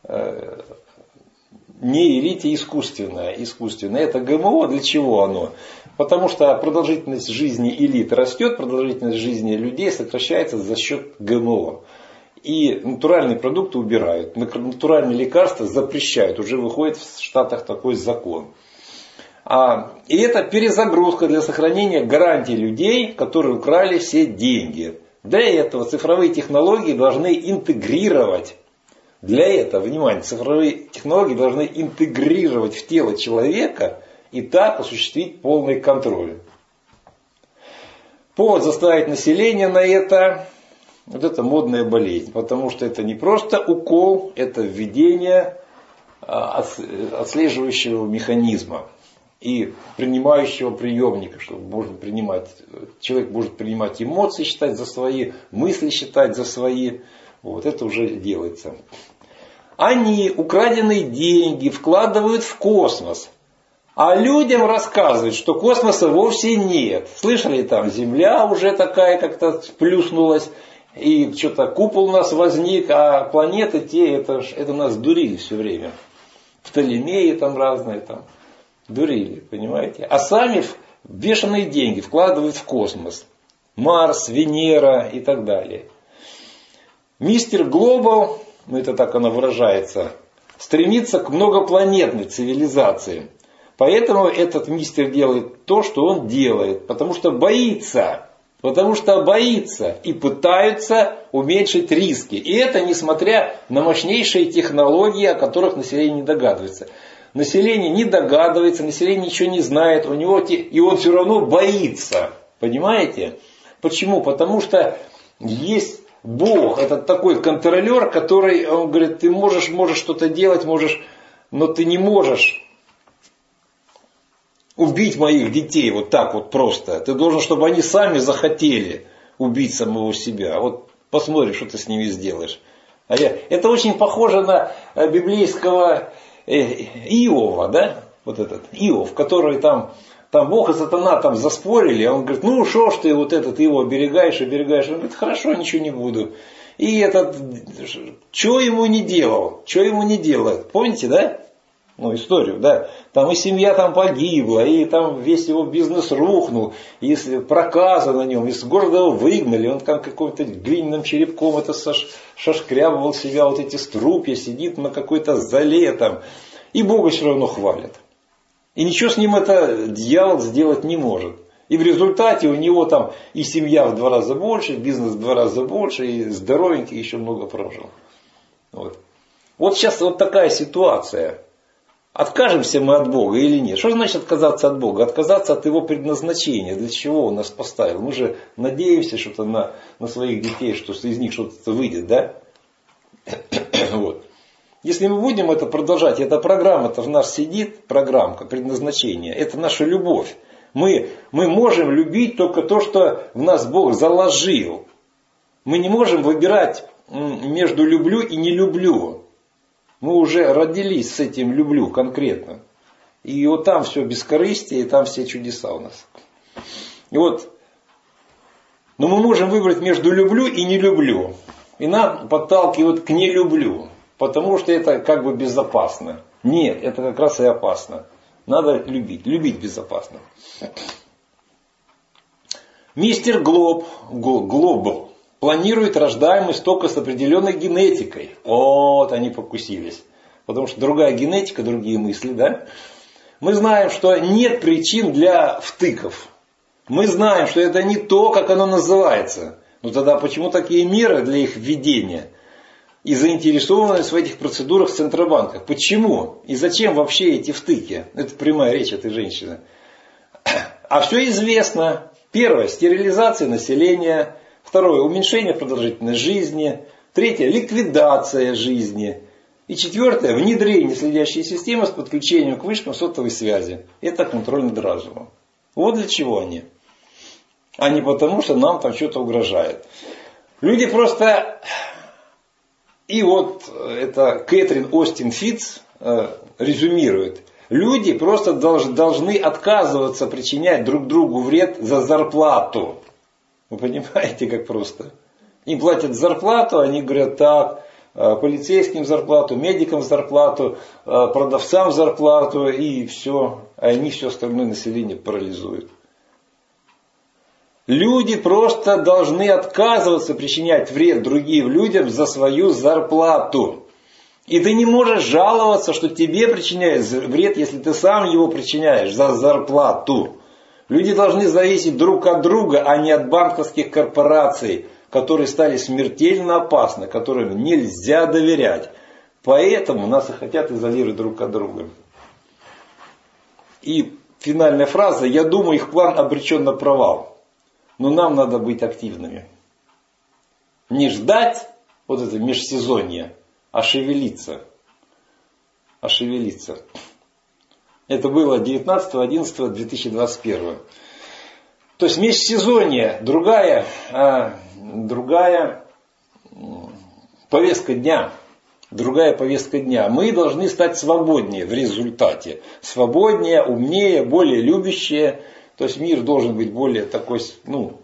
не элите искусственная. Искусственная. Это ГМО. Для чего оно? Потому что продолжительность жизни элит растет, продолжительность жизни людей сокращается за счет ГМО. И натуральные продукты убирают, натуральные лекарства запрещают. Уже выходит в Штатах такой закон. А, и это перезагрузка для сохранения гарантий людей, которые украли все деньги. Для этого цифровые технологии должны интегрировать. Для этого, внимание, цифровые технологии должны интегрировать в тело человека и так осуществить полный контроль. Повод заставить население на это. Вот это модная болезнь, потому что это не просто укол, это введение отслеживающего механизма и принимающего приемника, чтобы можно принимать, человек может принимать эмоции, считать за свои, мысли считать за свои. Вот это уже делается. Они украденные деньги вкладывают в космос, а людям рассказывают, что космоса вовсе нет. Слышали, там Земля уже такая как-то сплюснулась. И что-то купол у нас возник, а планеты те, это, это нас дурили все время. Птолемеи там разные там. Дурили, понимаете? А сами бешеные деньги вкладывают в космос. Марс, Венера и так далее. Мистер Глобал, ну это так оно выражается, стремится к многопланетной цивилизации. Поэтому этот мистер делает то, что он делает. Потому что боится. Потому что боится и пытаются уменьшить риски. И это несмотря на мощнейшие технологии, о которых население не догадывается. Население не догадывается, население ничего не знает, у него те, и он все равно боится. Понимаете? Почему? Потому что есть Бог, это такой контролер, который, он говорит, ты можешь, можешь что-то делать, можешь, но ты не можешь убить моих детей вот так вот просто. Ты должен, чтобы они сами захотели убить самого себя. Вот посмотри, что ты с ними сделаешь. А я... Это очень похоже на библейского Иова, да? Вот этот Иов, который там, там Бог и сатана там заспорили. А он говорит, ну что ж ты вот этот его оберегаешь, оберегаешь. Он говорит, хорошо, ничего не буду. И этот, что ему не делал? Что ему не делает? Помните, да? Ну, историю, да. Там и семья там погибла, и там весь его бизнес рухнул, и проказа на нем, из города его выгнали, он там каким-то глиняным черепком это шашкрябывал себя, вот эти струпья, сидит на какой-то зале там, и Бога все равно хвалят. И ничего с ним это дьявол сделать не может. И в результате у него там и семья в два раза больше, бизнес в два раза больше, и здоровенький еще много прожил. Вот, вот сейчас вот такая ситуация. Откажемся мы от Бога или нет? Что значит отказаться от Бога? Отказаться от Его предназначения. Для чего Он нас поставил? Мы же надеемся что-то на, на своих детей, что из них что-то выйдет, да? Вот. Если мы будем это продолжать, эта программа-то в нас сидит, программка, предназначение, это наша любовь. Мы, мы можем любить только то, что в нас Бог заложил. Мы не можем выбирать между люблю и не люблю. Мы уже родились с этим люблю конкретно. И вот там все бескорыстие, и там все чудеса у нас. И вот, но мы можем выбрать между люблю и не люблю. И нас подталкивают к не люблю. Потому что это как бы безопасно. Нет, это как раз и опасно. Надо любить. Любить безопасно. Мистер Глоб, Глобал планирует рождаемость только с определенной генетикой. Вот они покусились. Потому что другая генетика, другие мысли, да? Мы знаем, что нет причин для втыков. Мы знаем, что это не то, как оно называется. Ну тогда почему такие меры для их введения? И заинтересованность в этих процедурах в Центробанках. Почему? И зачем вообще эти втыки? Это прямая речь этой женщины. А все известно. Первое, стерилизация населения. Второе, уменьшение продолжительности жизни. Третье, ликвидация жизни. И четвертое, внедрение следящей системы с подключением к вышкам сотовой связи. Это контроль над разумом. Вот для чего они. А не потому, что нам там что-то угрожает. Люди просто... И вот это Кэтрин Остин Фитц э, резюмирует. Люди просто долж, должны отказываться причинять друг другу вред за зарплату. Вы понимаете, как просто? Им платят зарплату, они говорят так, э, полицейским зарплату, медикам зарплату, э, продавцам зарплату и все. А они все остальное население парализуют. Люди просто должны отказываться причинять вред другим людям за свою зарплату. И ты не можешь жаловаться, что тебе причиняют вред, если ты сам его причиняешь за зарплату. Люди должны зависеть друг от друга, а не от банковских корпораций, которые стали смертельно опасны, которым нельзя доверять. Поэтому нас и хотят изолировать друг от друга. И финальная фраза. Я думаю, их план обречен на провал. Но нам надо быть активными. Не ждать вот это межсезонье, а шевелиться. А шевелиться. Это было девятнадцатого одиннадцатого две тысячи двадцать первого. То есть межсезонье, другая, а, другая повестка дня. Другая повестка дня. Мы должны стать свободнее в результате. Свободнее, умнее, более любящие. То есть мир должен быть более такой, ну...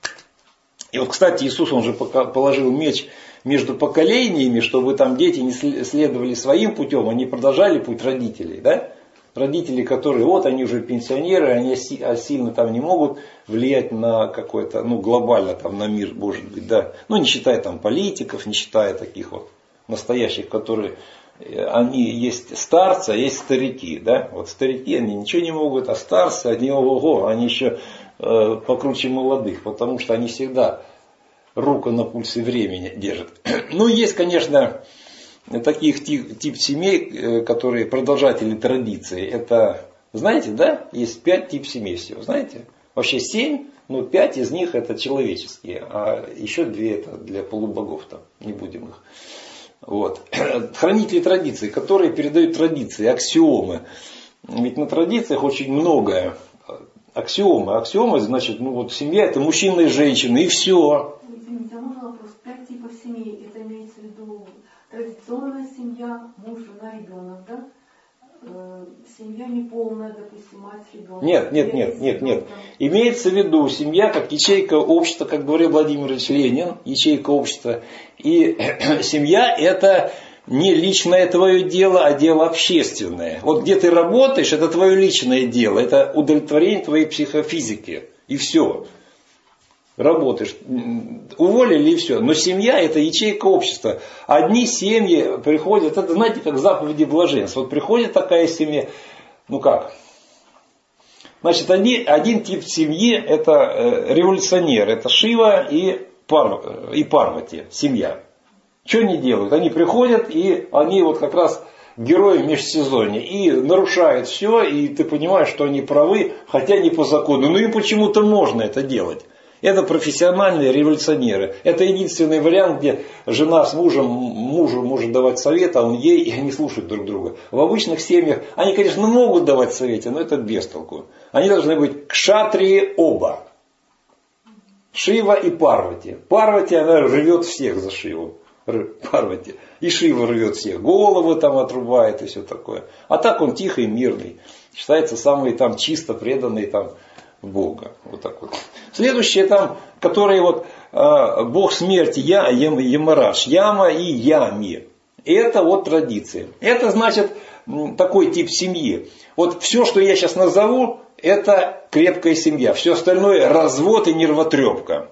И вот, кстати, Иисус, он же положил меч между поколениями, чтобы там дети не следовали своим путем, они продолжали путь родителей, да? Родители, которые, вот они уже пенсионеры, они сильно там не могут влиять на какой-то, ну, глобально там на мир, может быть, да? Ну, не считая там политиков, не считая таких вот настоящих, которые... Они есть старцы, а есть старики. Да? Вот старики, они ничего не могут, а старцы, они ого-го, они еще э, покруче молодых, потому что они всегда руку на пульсе времени держат. Ну, есть, конечно, таких тип, тип семей, которые продолжатели традиции. Это, знаете, да, есть пять тип семей всего, знаете? Вообще семь, но пять из них это человеческие, а еще две это для полубогов, там, не будем их. Вот. Хранители традиций, которые передают традиции, аксиомы. Ведь на традициях очень многое. Аксиомы. Аксиомы, значит, ну вот семья это мужчина и женщина, и все. Извините, а можно вопрос? Пять типов семей, это имеется в виду традиционная семья, муж, жена, ребенок, да? Семья неполная, допустим, мать с ребенком. Нет, нет, нет, нет, нет. Имеется в виду семья как ячейка общества, как говорил Владимир Ильич Ленин, ячейка общества. И семья это не личное твое дело, а дело общественное. Вот где ты работаешь, это твое личное дело, это удовлетворение твоей психофизики. И все. Работаешь, уволили и все. Но семья это ячейка общества. Одни семьи приходят, это знаете, как заповеди блаженства. Вот приходит такая семья, ну как? Значит, один, один тип семьи это революционер, это Шива и, Пар, и Парвати, семья. Что они делают? Они приходят и они вот как раз герои межсезонья и нарушают все, и ты понимаешь, что они правы, хотя не по закону. Но им почему-то можно это делать. Это профессиональные революционеры. Это единственный вариант, где жена с мужем, мужу может давать совет, а он ей, и они слушают друг друга. В обычных семьях они, конечно, могут давать советы, но это без толку. Они должны быть кшатрии оба. Шива и Парвати. Парвати, она рвет всех за Шиву. Парвати. И Шива рвет всех. Головы там отрубает и все такое. А так он тихий, мирный. Считается самый там чисто преданный там Бога. Вот так вот. Следующее там, которые вот э, Бог смерти, я, ям, Ямараш, Яма и Ями. Это вот традиции. Это значит такой тип семьи. Вот все, что я сейчас назову, это крепкая семья. Все остальное развод и нервотрепка.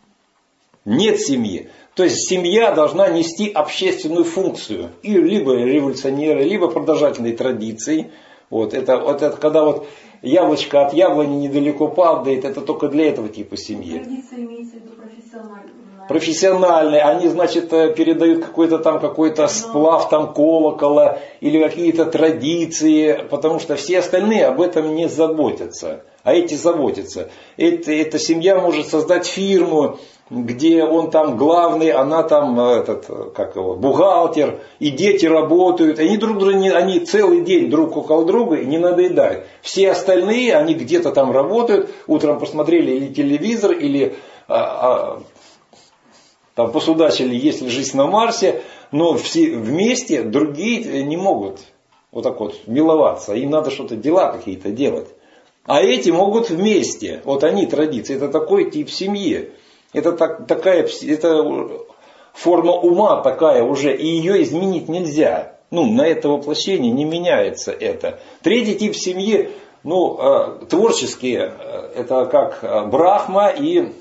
Нет семьи. То есть семья должна нести общественную функцию. И либо революционеры, либо продолжательные традиции. Вот это, вот это когда вот яблочко от яблони недалеко падает, это только для этого типа семьи. Традиция имеется в виду профессиональная. Профессиональные, они, значит, передают какой-то там какой-то сплав там колокола или какие-то традиции, потому что все остальные об этом не заботятся, а эти заботятся. Это, эта семья может создать фирму, где он там главный, она там этот, как его, бухгалтер, и дети работают, они друг друга, они целый день друг около друга и не надоедают. Все остальные, они где-то там работают, утром посмотрели или телевизор, или а, а, там посудачили, есть ли жизнь на Марсе, но все вместе другие не могут вот так вот миловаться, им надо что-то, дела какие-то делать. А эти могут вместе, вот они традиции, это такой тип семьи. Это так, такая, это форма ума такая уже, и ее изменить нельзя. Ну, на это воплощение не меняется это. Третий тип семьи, ну, э, творческие, это как Брахма и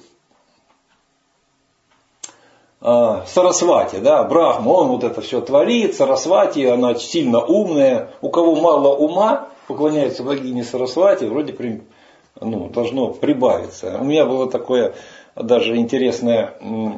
э, Сарасвати. Да? Брахма, он вот это все творит, Сарасвати, она сильно умная. У кого мало ума, поклоняются богине Сарасвати, вроде при, ну, должно прибавиться. У меня было такое... Даже интересная,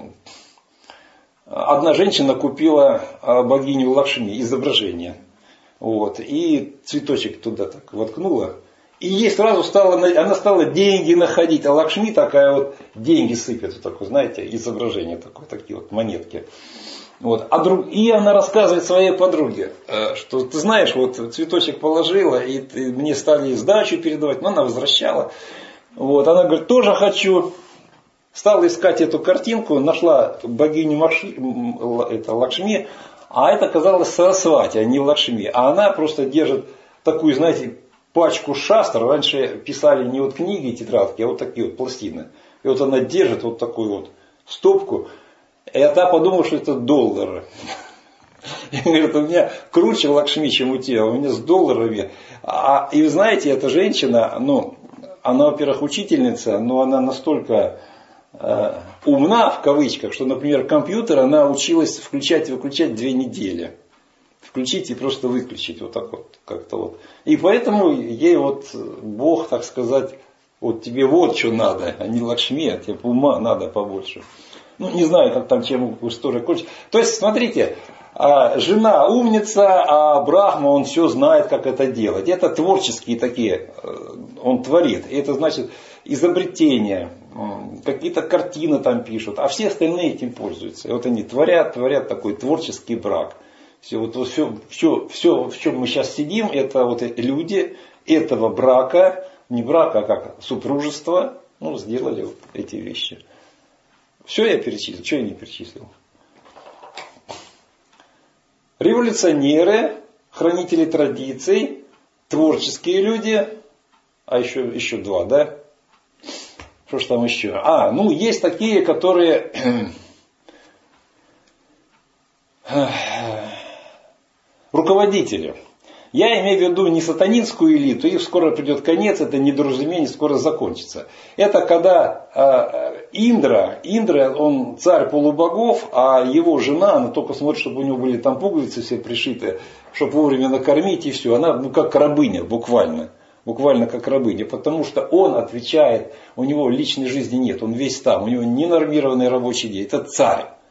одна женщина купила богиню Лакшми, изображение, вот, и цветочек туда так воткнула, и ей сразу стала, она стала деньги находить, а Лакшми такая вот, деньги сыпет, вот такое, знаете, изображение такое, такие вот монетки. Вот. А друг, и она рассказывает своей подруге, что ты знаешь, вот цветочек положила, и мне стали сдачу передавать, но она возвращала. Вот, она говорит, тоже хочу. Стала искать эту картинку, нашла богиню Марши, это Лакшми, а это оказалось Сарасвати, а не Лакшми. А она просто держит такую, знаете, пачку шастр. Раньше писали не вот книги и тетрадки, а вот такие вот пластины. И вот она держит вот такую вот стопку. И я подумал, что это доллары. И говорит, у меня круче Лакшми, чем у тебя, у меня с долларами. А, и вы знаете, эта женщина, ну, она, во-первых, учительница, но она настолько... умна в кавычках, что, например, компьютер она училась включать и выключать две недели. Включить и просто выключить вот так вот, как-то вот. И поэтому ей вот Бог, так сказать, вот тебе вот что надо, а не Лакшми, а тебе ума надо побольше. Ну, не знаю, как там, чем история кончится. То есть, смотрите, жена умница, а Брахма, он все знает, как это делать. Это творческие такие, он творит. И это значит изобретения, какие-то картины там пишут, а все остальные этим пользуются. И вот они творят, творят такой творческий брак. Все, вот, вот все, все, все, в чем мы сейчас сидим, это вот люди этого брака, не брака, а как супружество, ну, сделали вот эти вещи. Все я перечислил, что я не перечислил. Революционеры, хранители традиций, творческие люди, а еще, еще два, да? Что ж там еще? А, ну есть такие, которые руководители. Я имею в виду не сатанинскую элиту, их скоро придет конец, это недоразумение скоро закончится. Это когда э, Индра, Индра, он царь полубогов, а его жена, она только смотрит, чтобы у него были там пуговицы все пришиты, чтобы вовремя накормить и все. Она ну как рабыня буквально. Буквально как рабыня, потому что он отвечает, у него личной жизни нет, он весь там, у него ненормированный рабочий день, это царь.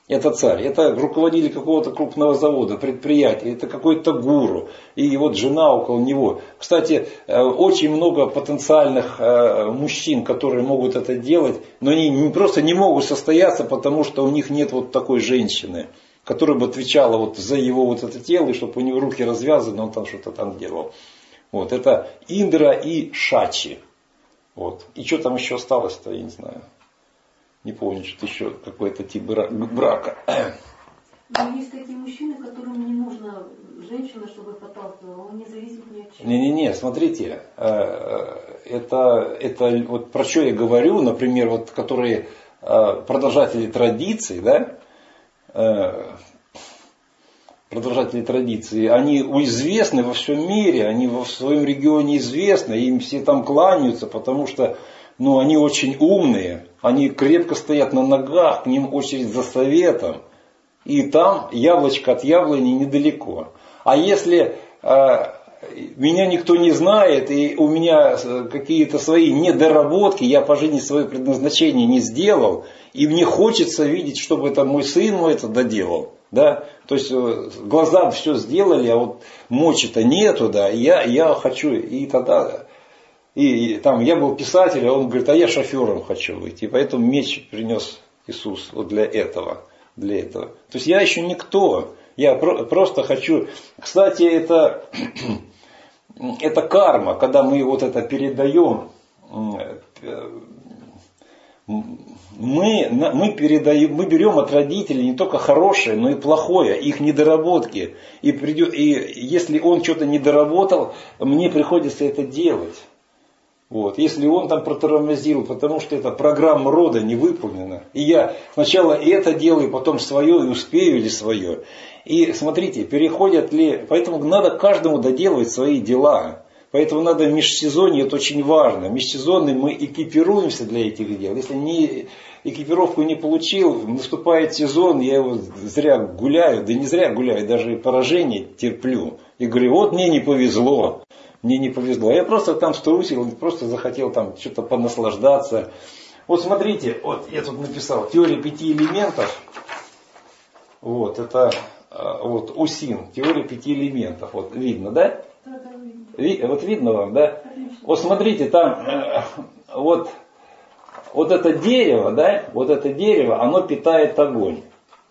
Это царь, это руководитель какого-то крупного завода, предприятия, это какой-то гуру. И вот жена около него. Кстати, очень много потенциальных мужчин, которые могут это делать, но они просто не могут состояться, потому что у них нет вот такой женщины, которая бы отвечала вот за его вот это тело, и чтобы у него руки развязаны, он там что-то там делал. Вот, это Индра и Шачи. Вот. И что там еще осталось-то, я не знаю. Не помню, что еще какой-то тип брака. Но есть такие мужчины, которым не нужна женщина, чтобы подталкивала, он не зависит ни от чего. Не-не-не, смотрите, это, это вот про что я говорю, например, вот которые продолжатели традиций, да, продолжатели традиции, они известны во всем мире, они в своем регионе известны, им все там кланяются, потому что ну, они очень умные, они крепко стоят на ногах, к ним очередь за советом, и там яблочко от яблони недалеко. А если э, меня никто не знает, и у меня какие-то свои недоработки, я по жизни свое предназначение не сделал, и мне хочется видеть, чтобы это мой сын мой это доделал. Да? То есть глазам все сделали, а вот мочи-то нету, да, и я, я хочу, и тогда... И, и там я был писателем, а он говорит, а я шофером хочу быть. И поэтому меч принес Иисус вот для этого. Для этого. То есть я еще никто. Я про, просто хочу... Кстати, это, это карма, когда мы вот это передаем. Мы, мы, передаем, мы берем от родителей не только хорошее, но и плохое, их недоработки. И, придет, и если он что-то недоработал, мне приходится это делать. Вот. Если он там протормозил, потому что эта программа рода не выполнена, и я сначала это делаю, потом свое, и успею ли свое. И смотрите, переходят ли, поэтому надо каждому доделывать свои дела. Поэтому надо межсезонье, это очень важно. Межсезонные мы экипируемся для этих дел. Если не, экипировку не получил, наступает сезон, я его зря гуляю, да не зря гуляю, даже поражение терплю. И говорю, вот мне не повезло. Мне не повезло. Я просто там струсил, просто захотел там что-то понаслаждаться. Вот смотрите, вот я тут написал, теория пяти элементов. Вот, это вот УСИН, теория пяти элементов. Вот видно, да? Да, да, видно. Ви, вот видно вам, да? Отлично. Вот смотрите, там э, вот, вот это дерево, да? Вот это дерево, оно питает огонь.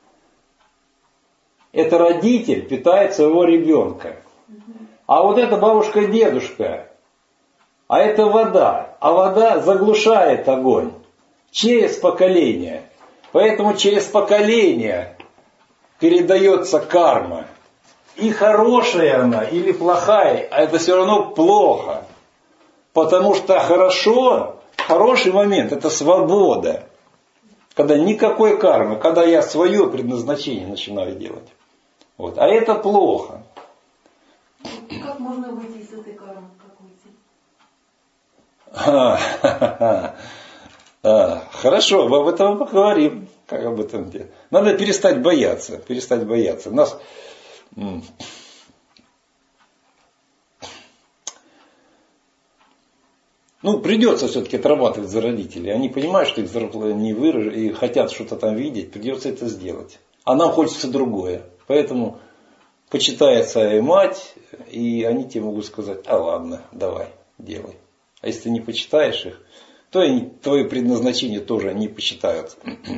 Это родитель питает своего ребенка. А вот это бабушка и дедушка, а это вода. А вода заглушает огонь через поколение. Поэтому через поколение передается карма. И хорошая она или плохая, а это все равно плохо. Потому что хорошо, хороший момент, это свобода. Когда никакой кармы, когда я свое предназначение начинаю делать. Вот. А это плохо. Как можно выйти из этой кармы? Как выйти? Хорошо, об этом мы поговорим. Как об этом делать. Надо перестать бояться. Перестать бояться. Нас... Ну, придется все-таки отрабатывать за родителей. Они понимают, что их зарплата не вырос, и хотят что-то там видеть. Придется это сделать. А нам хочется другое. Поэтому... Почитай отца и мать, и они тебе могут сказать, а ладно, давай, делай. А если ты не почитаешь их, то и твое предназначение тоже не почитают.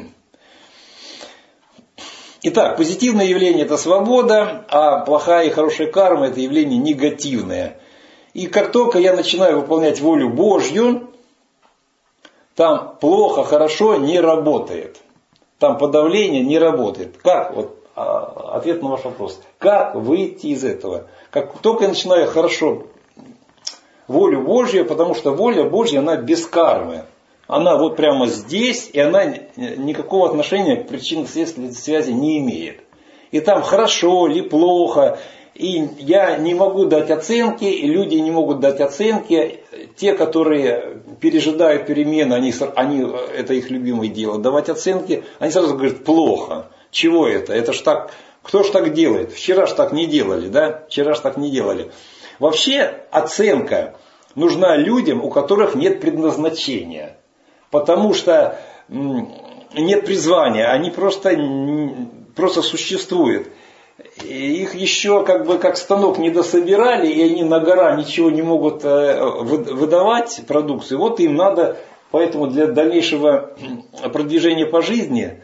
Итак, позитивное явление это свобода, а плохая и хорошая карма это явление негативное. И как только я начинаю выполнять волю Божью, там плохо, хорошо не работает. Там подавление не работает. Как? Вот ответ на ваш вопрос. Как выйти из этого? Как только я начинаю хорошо волю Божью, потому что воля Божья, она без кармы. Она вот прямо здесь, и она никакого отношения к причинно-следственной связи не имеет. И там хорошо или плохо, и я не могу дать оценки, и люди не могут дать оценки. Те, которые пережидают перемены, они, они, это их любимое дело, давать оценки, они сразу говорят плохо. Чего это? Это ж так, кто ж так делает? Вчера ж так не делали, да? Вчера ж так не делали. Вообще оценка нужна людям, у которых нет предназначения. Потому что нет призвания, они просто, просто существуют. Их еще как бы как станок не дособирали, и они на гора ничего не могут выдавать продукцию. Вот им надо, поэтому для дальнейшего продвижения по жизни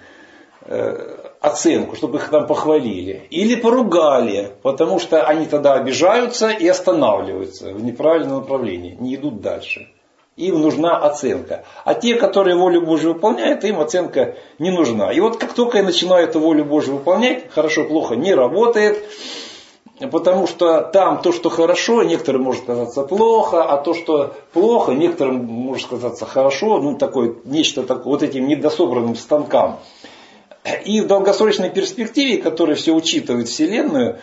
оценку, чтобы их там похвалили. Или поругали, потому что они тогда обижаются и останавливаются в неправильном направлении, не идут дальше. Им нужна оценка. А те, которые волю Божию выполняют, им оценка не нужна. И вот как только я начинаю эту волю Божию выполнять, хорошо-плохо не работает, потому что там то, что хорошо, некоторым может казаться плохо, а то, что плохо, некоторым может казаться хорошо, ну такое, нечто такое, вот этим недособранным станкам. И в долгосрочной перспективе, которая все учитывает Вселенную,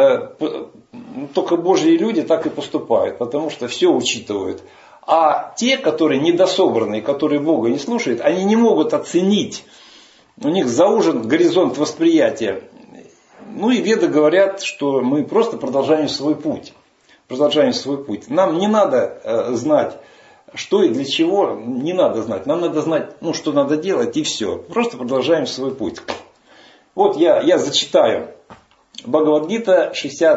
только Божьи люди так и поступают, потому что все учитывают. А те, которые недособранные, которые Бога не слушают, они не могут оценить. У них заужен горизонт восприятия. Ну и веды говорят, что мы просто продолжаем свой путь. Продолжаем свой путь. Нам не надо знать, что и для чего, не надо знать. Нам надо знать, ну, что надо делать, и все. Просто продолжаем свой путь. Вот я, я зачитаю. Бхагавад-гита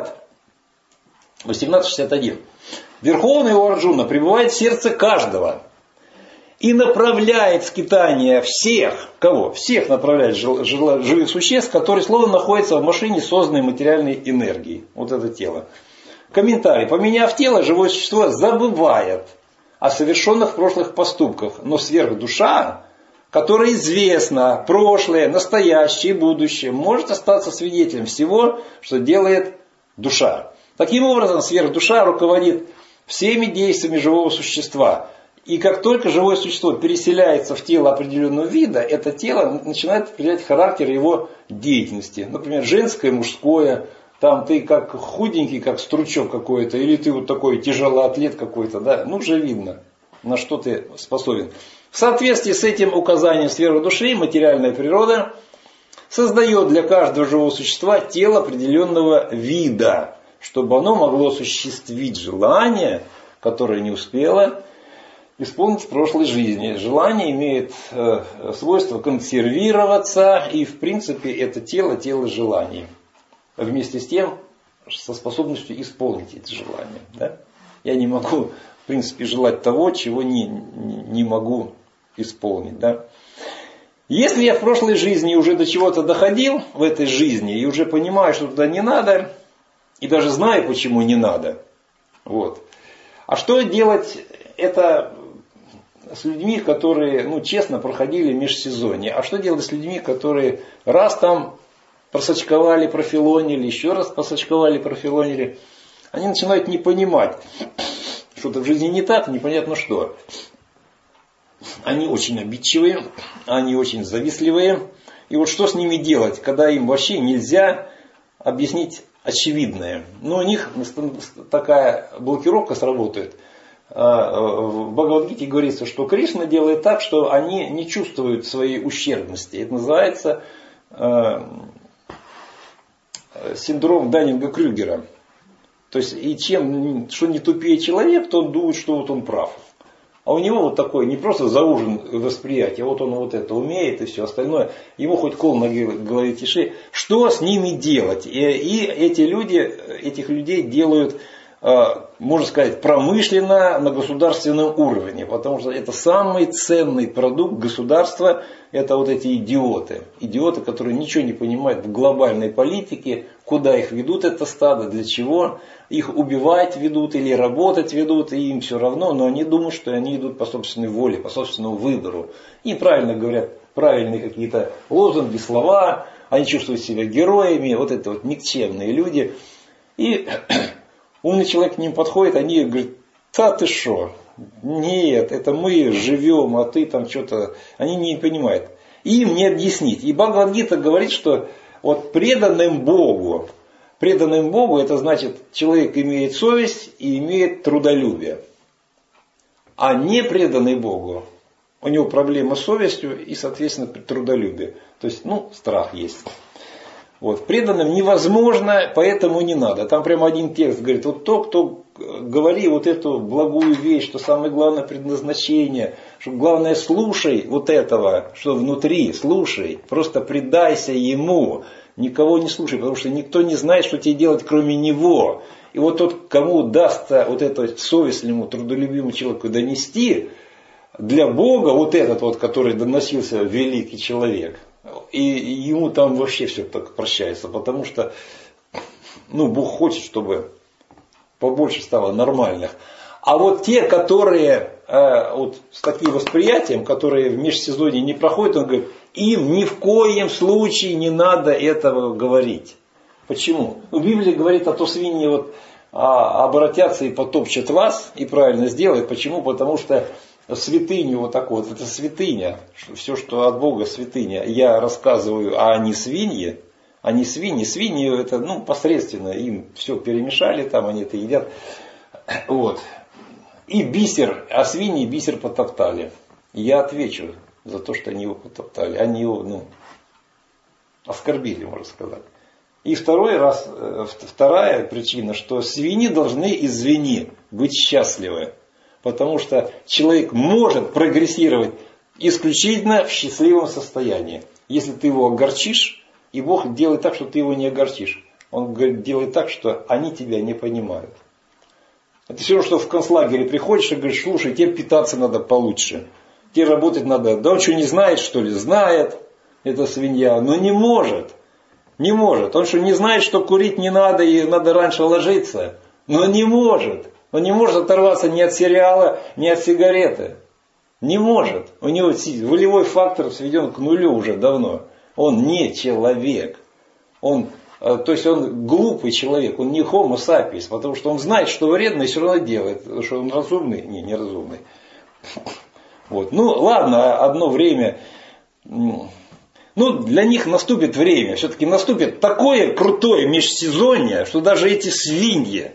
восемнадцать шестьдесят один. Верховный у Арджуна пребывает в сердце каждого и направляет скитания всех, кого? Всех направляет живых существ, которые словно находятся в машине созданной материальной энергией. Вот это тело. Комментарий. Поменяв тело, живое существо забывает о совершенных прошлых поступках, но сверхдуша, которая известна прошлое, настоящее и будущее, может остаться свидетелем всего, что делает душа. Таким образом, сверхдуша руководит всеми действиями живого существа. И как только живое существо переселяется в тело определенного вида, это тело начинает определять характер его деятельности. Например, женское, мужское. Там ты как худенький, как стручок какой-то, или ты вот такой тяжелоатлет какой-то. Да? Ну, уже видно, на что ты способен. В соответствии с этим указанием сверхдуши, материальная природа создает для каждого живого существа тело определенного вида, чтобы оно могло осуществить желание, которое не успело исполнить в прошлой жизни. Желание имеет э, свойство консервироваться, и в принципе это тело, тело желаний. Вместе с тем, со способностью исполнить эти желания. Да? Я не могу, в принципе, желать того, чего не, не могу исполнить. Да? Если я в прошлой жизни уже до чего-то доходил в этой жизни, и уже понимаю, что туда не надо, и даже знаю, почему не надо. Вот. А что делать это с людьми, которые, ну, честно проходили межсезонье? А что делать с людьми, которые раз там просочковали, профилонили, еще раз просочковали, профилонили? Они начинают не понимать, что-то в жизни не так, непонятно что. Они очень обидчивые, они очень завистливые. И вот что с ними делать, когда им вообще нельзя объяснить очевидное. Но у них такая блокировка сработает. В Бхагавад-гите говорится, что Кришна делает так, что они не чувствуют своей ущербности. Это называется э, синдром Даннинга-Крюгера. То есть, и чем, что не тупее человек, то он думает, что вот он прав. А у него вот такое не просто заужен восприятие, вот он вот это умеет и все остальное. Ему хоть кол на голове тиши. Что с ними делать? И, и эти люди, этих людей делают, можно сказать, промышленно на государственном уровне. Потому что это самый ценный продукт государства. Это вот эти идиоты. Идиоты, которые ничего не понимают в глобальной политике. Куда их ведут это стадо, для чего. Их убивать ведут или работать ведут. И им все равно. Но они думают, что они идут по собственной воле, по собственному выбору. И правильно говорят правильные какие-то лозунги, слова. Они чувствуют себя героями. Вот это вот никчемные люди. И умный человек к ним подходит, они говорят: да ты шо? Нет, это мы живем, а ты там что-то... Они не понимают. И им не объяснить. И Бхагавад-гита говорит, что вот преданным Богу, преданным Богу, это значит, человек имеет совесть и имеет трудолюбие. А не преданный Богу, у него проблема с совестью и, соответственно, трудолюбие. То есть, ну, страх есть. Вот. Преданным невозможно, поэтому не надо. Там прямо один текст говорит: вот то, кто говори вот эту благую вещь, что самое главное предназначение, что главное, слушай вот этого, что внутри, слушай, просто предайся ему, никого не слушай, потому что никто не знает, что тебе делать, кроме него. И вот тот, кому удастся вот это совестливому, трудолюбимому человеку донести, для Бога вот этот вот, который доносился, великий человек, и ему там вообще все так прощается, потому что ну, Бог хочет, чтобы побольше стало нормальных. А вот те, которые э, вот с таким восприятием, которые в межсезонье не проходят, он говорит, им ни в коем случае не надо этого говорить. Почему? Ну, Библия говорит, а то свиньи вот, а, обратятся и потопчут вас, и правильно сделают. Почему? Потому что святыню вот так вот, это святыня, все, что от Бога святыня. Я рассказываю, а они свиньи, они свиньи, свиньи это ну, посредственно, им все перемешали, там они это едят. Вот. И бисер, а свиньи бисер потоптали. Я отвечу за то, что они его потоптали, они его ну, оскорбили, можно сказать. И второй раз, вторая причина, что свиньи должны, извини, быть счастливы. Потому что человек может прогрессировать исключительно в счастливом состоянии. Если ты его огорчишь, и Бог делает так, что ты его не огорчишь. Он делает так, что они тебя не понимают. Это все равно, что в концлагере приходишь и говоришь, слушай, тебе питаться надо получше. Тебе работать надо. Да он что, не знает, что ли? Знает. Это свинья. Но не может. Не может. Он что, не знает, что курить не надо и надо раньше ложиться? Но не может. Он не может оторваться ни от сериала, ни от сигареты. Не может. У него волевой фактор сведен к нулю уже давно. Он не человек. Он, то есть он глупый человек. Он не homo sapiens. Потому что он знает, что вредно и все равно делает. Что он разумный? Не, не разумный. Вот. Ну ладно, одно время... Ну, для них наступит время. Все-таки наступит такое крутое межсезонье, что даже эти свиньи,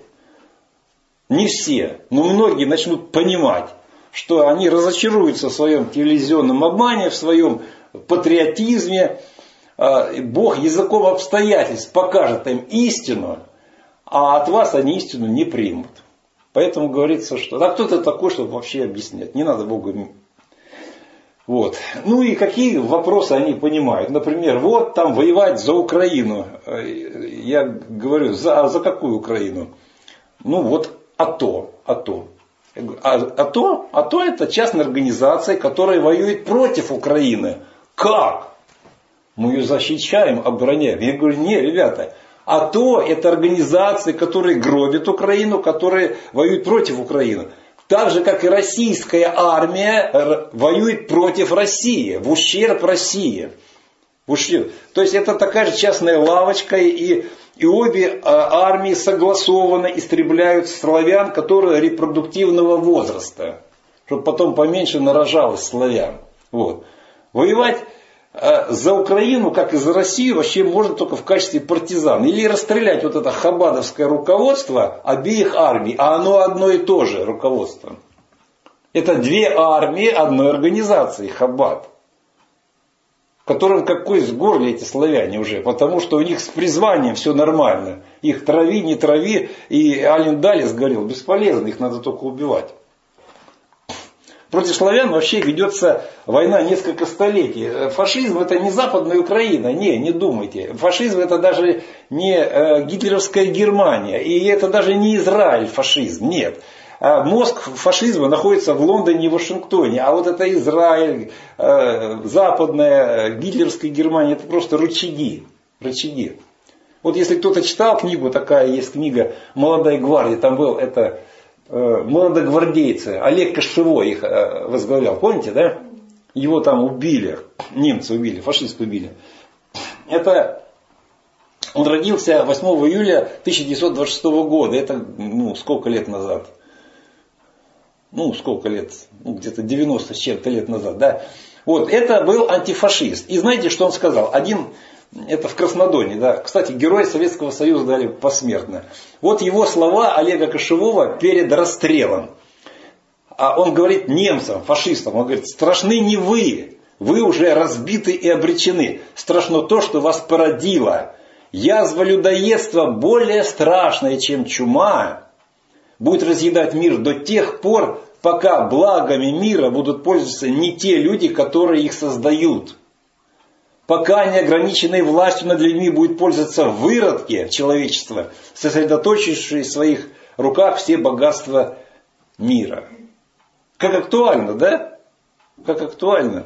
не все, но многие начнут понимать, что они разочаруются в своем телевизионном обмане, в своем патриотизме. Бог языком обстоятельств покажет им истину, а от вас они истину не примут. Поэтому говорится, что а кто ты такой, чтобы вообще объяснять? Не надо Богу. Вот. Ну и какие вопросы они понимают? Например, вот там воевать за Украину. Я говорю, за, а за какую Украину? Ну вот АТО. АТО. А, АТО, АТО это частная организация, которая воюет против Украины. Как? Мы ее защищаем, обороняем. Я говорю, не, ребята, АТО это организации, которые гробят Украину, которые воюют против Украины. Так же, как и российская армия воюет против России, в ущерб России. В ущерб. То есть это такая же частная лавочка, и, и обе армии согласованно истребляют славян, которые репродуктивного возраста, чтобы потом поменьше нарожалось славян. Вот. Воевать за Украину, как и за Россию, вообще можно только в качестве партизан. Или расстрелять вот это хабадовское руководство обеих армий, а оно одно и то же руководство. Это две армии одной организации, Хабад. Которым какой с горля эти славяне уже, потому что у них с призванием все нормально. Их трави, не трави, и Ален Далес говорил, бесполезно, их надо только убивать. Против славян вообще ведется война несколько столетий. Фашизм это не Западная Украина, не, не думайте. Фашизм это даже не э, гитлеровская Германия, и это даже не Израиль фашизм, нет. А мозг фашизма находится в Лондоне и Вашингтоне, а вот это Израиль, э, Западная, гитлеровская Германия, это просто рычаги, рычаги. Вот если кто-то читал книгу, такая есть книга «Молодая гвардия», там был это... молодогвардейцы, Олег Кошевой их возглавлял, помните, да? Его там убили, немцы убили, фашисты убили. Это он родился восьмого июля тысяча девятьсот двадцать шестого года, это ну, сколько лет назад? Ну, сколько лет? Ну, где-то девяносто с чем-то лет назад, да? Вот, это был антифашист. И знаете, что он сказал? Один... Это в Краснодоне, да. Кстати, героя Советского Союза дали посмертно. Вот его слова Олега Кошевого перед расстрелом. А он говорит немцам, фашистам, он говорит, страшны не вы, вы уже разбиты и обречены. Страшно то, что вас породило. Язва людоедства более страшная, чем чума, будет разъедать мир до тех пор, пока благами мира будут пользоваться не те люди, которые их создают. Пока неограниченной властью над людьми будет пользоваться выродки человечества, сосредоточившие в своих руках все богатства мира. Как актуально, да? Как актуально.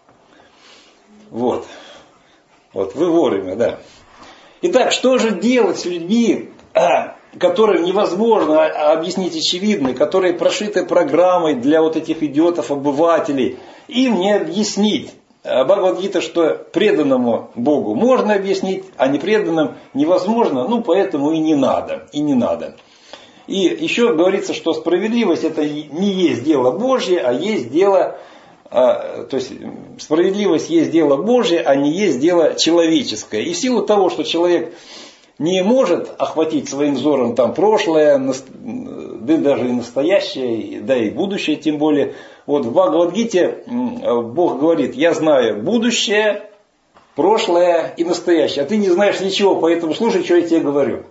Вот. Вот, вы вовремя, да. Итак, что же делать с людьми, которым невозможно объяснить очевидное, которые прошиты программой для вот этих идиотов-обывателей? Им не объяснить. Бхагавад-гита, что преданному Богу можно объяснить, а непреданным невозможно, ну поэтому и не надо, и не надо. И еще говорится, что справедливость это не есть дело Божье, а есть дело, то есть справедливость есть дело Божье, а не есть дело человеческое. И в силу того, что человек не может охватить своим взором там прошлое, да даже и настоящее, да и будущее тем более. Вот в Бхагавад-гите Бог говорит, я знаю будущее, прошлое и настоящее, а ты не знаешь ничего, поэтому слушай, что я тебе говорю.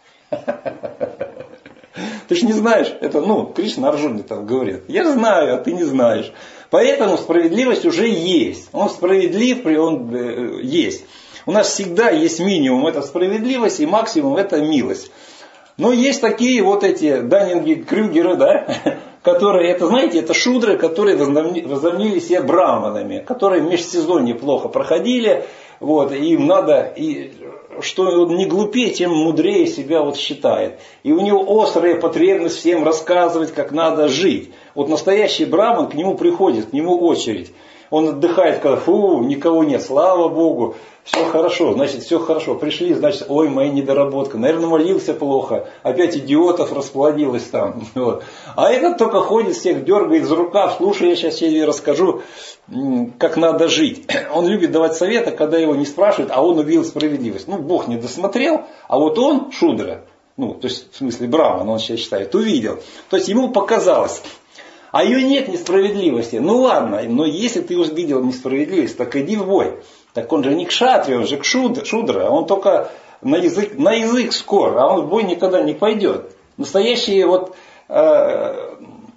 Ты же не знаешь, это, ну, Кришна Арджуне там говорит, я знаю, а ты не знаешь. Поэтому справедливость уже есть, он справедлив, он э, есть. У нас всегда есть минимум, это справедливость, и максимум это милость. Но есть такие вот эти Даннинги-Крюгеры, да, которые, это, знаете, это шудры, которые возомнили себя браманами, которые в межсезонье плохо проходили, вот, и им надо, и, что он не глупее, тем мудрее себя вот считает. И у него острая потребность всем рассказывать, как надо жить. Вот настоящий браман, к нему приходит, к нему очередь. Он отдыхает, когда фу, никого нет, слава Богу, все хорошо, значит, все хорошо. Пришли, значит, ой, моя недоработка, наверное, молился плохо, опять идиотов расплодилось там. Вот. А этот только ходит, всех дергает за рукав, слушай, я сейчас тебе расскажу, как надо жить. Он любит давать советы, когда его не спрашивают, а он увидел справедливость. Ну, Бог не досмотрел, а вот он, шудра, ну, то есть, в смысле, браман, он сейчас считает, увидел. То есть, ему показалось. А ее нет несправедливости. Ну ладно, но если ты увидел несправедливость, так иди в бой. Так он же не к шатре, он же к шудра. Он только на язык, на язык скор, а он в бой никогда не пойдет. Настоящий вот э,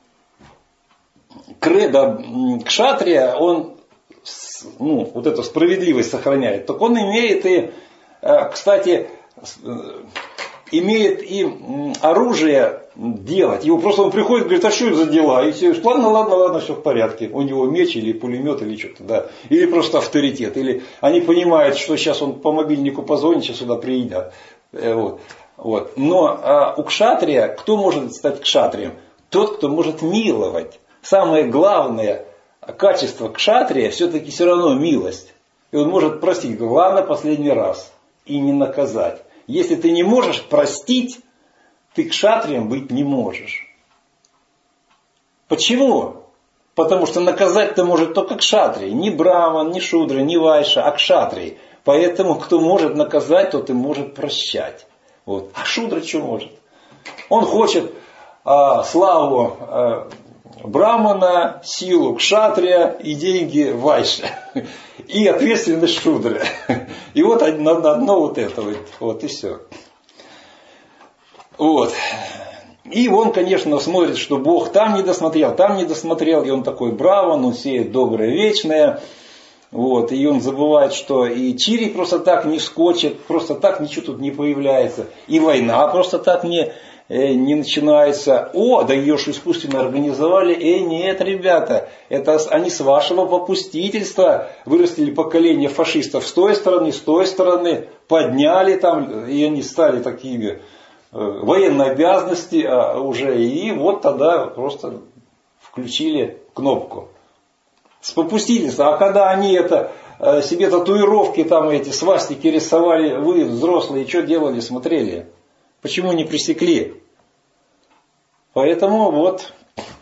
кредо кшатрия, он ну, вот эту справедливость сохраняет. Так он имеет и, э, кстати, имеет и оружие делать. Его просто он приходит, говорит, а что это за дела? И все, ладно, ладно, ладно, все в порядке. У него меч или пулемет или что-то, да. Или просто авторитет. Или они понимают, что сейчас он по мобильнику позвонит, сейчас сюда приедят. Вот. Вот. Но а у кшатрия, кто может стать кшатрием? Тот, кто может миловать. Самое главное качество кшатрия все-таки все равно милость. И он может простить, ладно, последний раз. И не наказать. Если ты не можешь простить, ты кшатрием быть не можешь. Почему? Потому что наказать-то может только кшатрий. Не браман, не шудра, не вайша, а кшатрий. Поэтому кто может наказать, тот и может прощать. Вот. А шудра что может? Он хочет а, славу а, брамана, силу кшатрия и деньги вайша. И ответственность шудры. И вот одно, одно вот это вот, вот и все. Вот. И он, конечно, смотрит, что Бог там не досмотрел, там не досмотрел, и он такой браван, он сеет доброе вечное. Вот. И он забывает, что и чири просто так не вскочит, просто так ничего тут не появляется. И война просто так не, э, не начинается. О, да ее же искусственно организовали. Э, нет, ребята, это они с вашего попустительства вырастили поколение фашистов с той стороны, с той стороны, подняли там, и они стали такими военные обязанности уже. И вот тогда просто включили кнопку. С попустительства. А когда они это, себе татуировки, там эти свастики рисовали, вы, взрослые, что делали, смотрели? Почему не пресекли? Поэтому вот,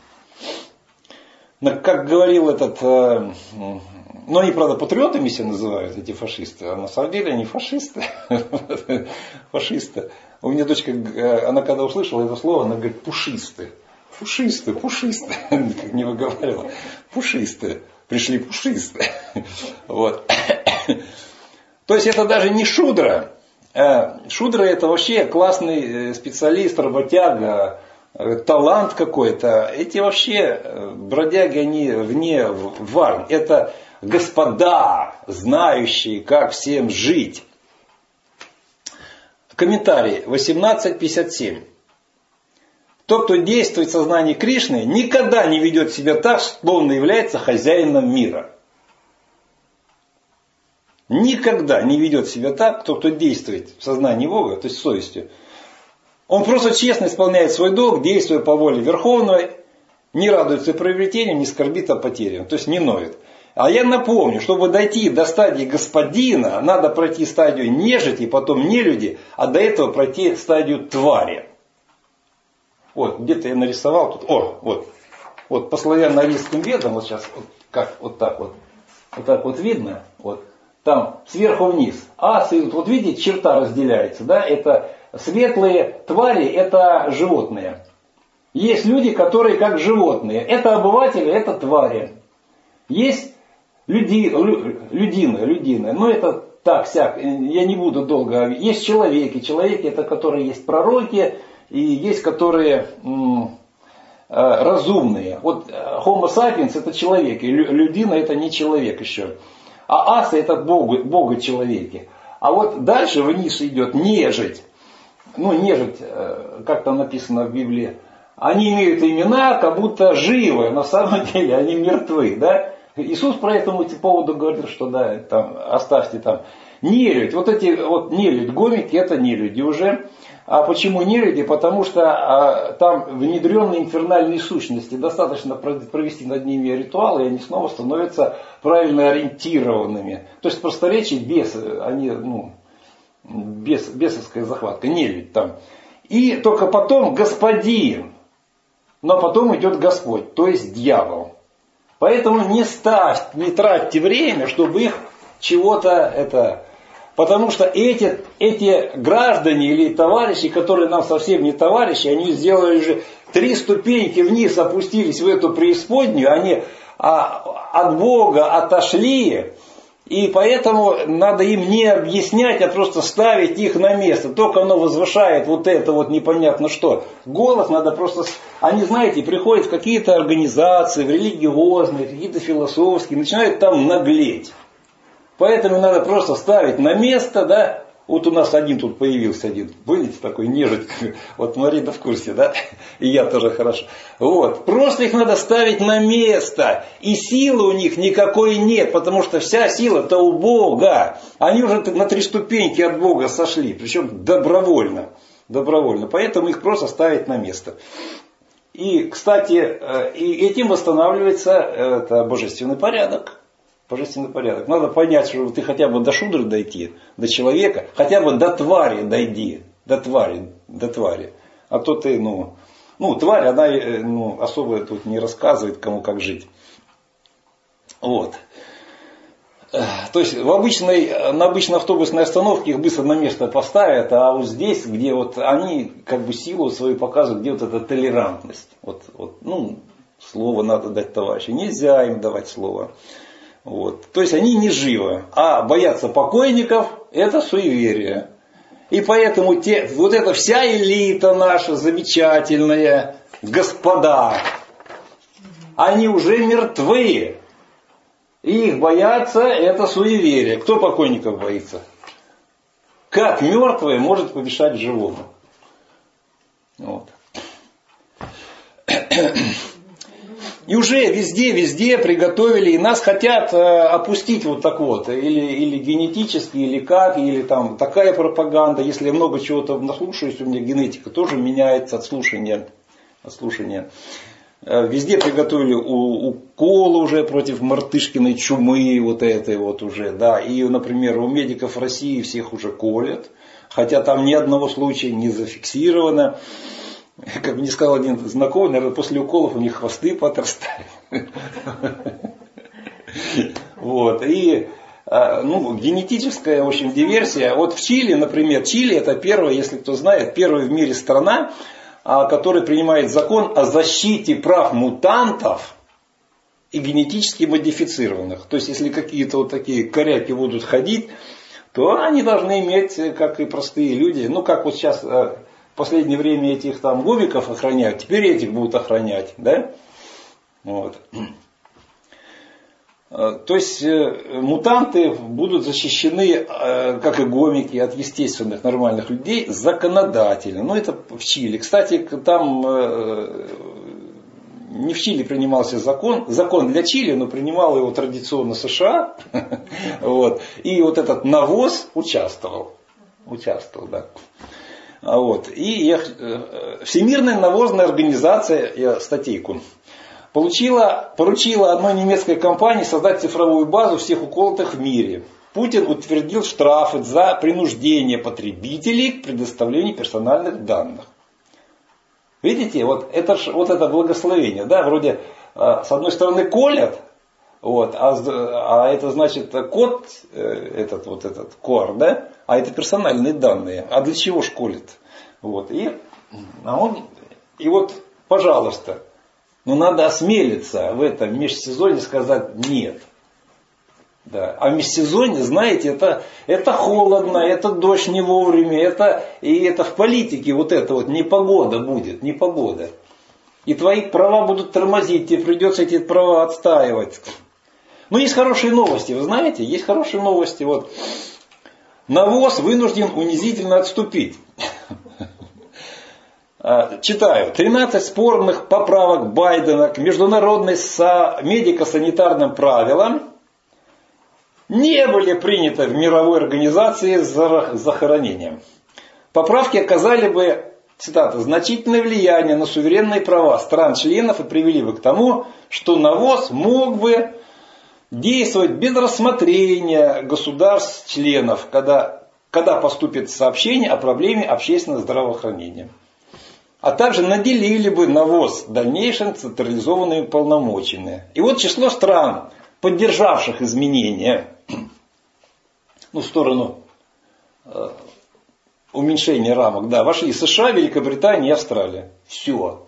как говорил этот, ну они, правда, патриотами себя называют, эти фашисты, а на самом деле они фашисты. Фашисты. У меня дочка, она когда услышала это слово, она говорит, пушисты. Пушисты, пушисты. Как не выговаривала. Пушисты. Пришли пушисты. Вот. То есть это даже не шудра. Шудра это вообще классный специалист, работяга. талант какой-то. Эти вообще бродяги, они вне варн. Это господа, знающие, как всем жить. Комментарий восемнадцать пятьдесят семь. Тот, кто действует в сознании Кришны, никогда не ведет себя так, словно является хозяином мира. Никогда не ведет себя так, тот, кто действует в сознании Бога, то есть совестью. Он просто честно исполняет свой долг, действуя по воле Верховного, не радуется приобретениям, не скорбит о потере, то есть не ноет. А я напомню, чтобы дойти до стадии господина, надо пройти стадию нежити, потом нелюди, а до этого пройти стадию твари. Вот, где-то я нарисовал тут. О, вот. Вот по славяно-арийским ведам, вот сейчас, вот, как вот так вот, вот так вот видно, вот, там сверху вниз. Асы, вот видите, черта разделяется, да, это светлые твари, это животные. Есть люди, которые как животные. Это обыватели, это твари. Есть люди, людины, людины, но это так, сяк, я не буду долго. Есть человеки, человеки это которые есть пророки, и есть которые м, разумные. Вот Homo sapiens это человек, и людина это не человек еще. А асы это бога, бога-человеки. А вот дальше вниз идет нежить. Ну, нежить, как там написано в Библии. Они имеют имена, как будто живы, на самом деле они мертвы. Да? Иисус про этому поводу говорил, что да, там, оставьте там. Нелюдь, вот эти вот нелюдь, гомики это нелюди уже. А почему нелюди? Потому что а, там внедренные инфернальные сущности. Достаточно провести над ними ритуалы, и они снова становятся правильно ориентированными. То есть просторечие бесы, они, ну, бес, бесовская захватка, нелюдь там. И только потом господин, но потом идет Господь, то есть дьявол. Поэтому не ставь, не тратьте время, чтобы их чего-то это... Потому что эти, эти граждане или товарищи, которые нам совсем не товарищи, они сделали же три ступеньки вниз, опустились в эту преисподнюю, они а, от Бога отошли, и поэтому надо им не объяснять, а просто ставить их на место. Только оно возвышает вот это вот непонятно что. Голос надо просто... Они, знаете, приходят в какие-то организации, в религиозные, какие-то философские, начинают там наглеть. Поэтому надо просто ставить на место, да. Вот у нас один тут появился один. Будете такой нежить. Вот Марина в курсе, да? И я тоже хорошо. Вот. Просто их надо ставить на место. И силы у них никакой нет. Потому что вся сила-то у Бога. Они уже на три ступеньки от Бога сошли. Причем добровольно. Добровольно. Поэтому их просто ставить на место. И, кстати, и этим восстанавливается это божественный порядок. Божественный порядок. Надо понять, что ты хотя бы до шудры дойти, до человека, хотя бы до твари дойди, до твари, до твари. А то ты, ну, ну тварь, она ну, особо тут не рассказывает, кому как жить. Вот. То есть в обычной, на обычной автобусной остановке их быстро на место поставят, а вот здесь, где вот они как бы силу свою показывают, где вот эта толерантность. Вот, вот, ну, слово надо дать товарищу. Нельзя им давать слово. Вот. То есть они не живы, а бояться покойников это суеверие. И поэтому те, вот эта вся элита наша замечательная, господа, они уже мертвы. И их бояться это суеверие. Кто покойников боится? Как мертвое может помешать живому? Вот. И уже везде, везде приготовили, и нас хотят э, опустить вот так вот, или, или генетически, или как, или там такая пропаганда. Если я много чего-то наслушаюсь, у меня генетика тоже меняется от слушания. От слушания. Э, везде приготовили у, уколы уже против мартышкиной чумы, вот этой вот уже, да. И, например, у медиков России всех уже колят, хотя там ни одного случая не зафиксировано. Как мне сказал один знакомый, наверное, после уколов у них хвосты подрастают. Вот. И ну, генетическая, в общем, диверсия. Вот в Чили, например, Чили это первая, если кто знает, первая в мире страна, которая принимает закон о защите прав мутантов и генетически модифицированных. То есть, если какие-то вот такие коряки будут ходить, то они должны иметь, как и простые люди, ну, как вот сейчас... последнее время этих там губиков охраняют, теперь этих будут охранять, да? Вот. То есть мутанты будут защищены, как и гомики, от естественных нормальных людей законодательно. Ну, это в Чили. Кстати, там не в Чили принимался закон. Закон для Чили, но принимал его традиционно США. Вот. И вот этот навоз участвовал. Участвовал, да. Вот. И Всемирная навозная организация, я статейку, Получила, поручила одной немецкой компании создать цифровую базу всех уколотых в мире. Путин утвердил штрафы за принуждение потребителей к предоставлению персональных данных. Видите, вот это, вот это благословение. Да, вроде с одной стороны колят, вот, а, а это значит код, этот вот этот кор, да, а это персональные данные. А для чего ж колят? Вот, и, а он, и вот, пожалуйста. Но надо осмелиться в этом межсезонье сказать нет. Да. А в межсезонье, знаете, это, это холодно, это дождь не вовремя, это, и это в политике вот это вот непогода будет, непогода. И твои права будут тормозить, тебе придется эти права отстаивать. Но есть хорошие новости, вы знаете, есть хорошие новости. Вот. Навоз вынужден унизительно отступить. Читаю. тринадцать спорных поправок Байдена к международным медико-санитарным правилам не были приняты в мировой организации с захоронением. Поправки оказали бы, цитата, значительное влияние на суверенные права стран-членов и привели бы к тому, что навоз мог бы действовать без рассмотрения государств-членов, когда, когда поступит сообщение о проблеме общественного здравоохранения. А также наделили бы навоз дальнейшим централизованными полномочиями. И вот число стран, поддержавших изменения, ну, в сторону э, уменьшения рамок, да, вошли США, Великобритания и Австралия. Все.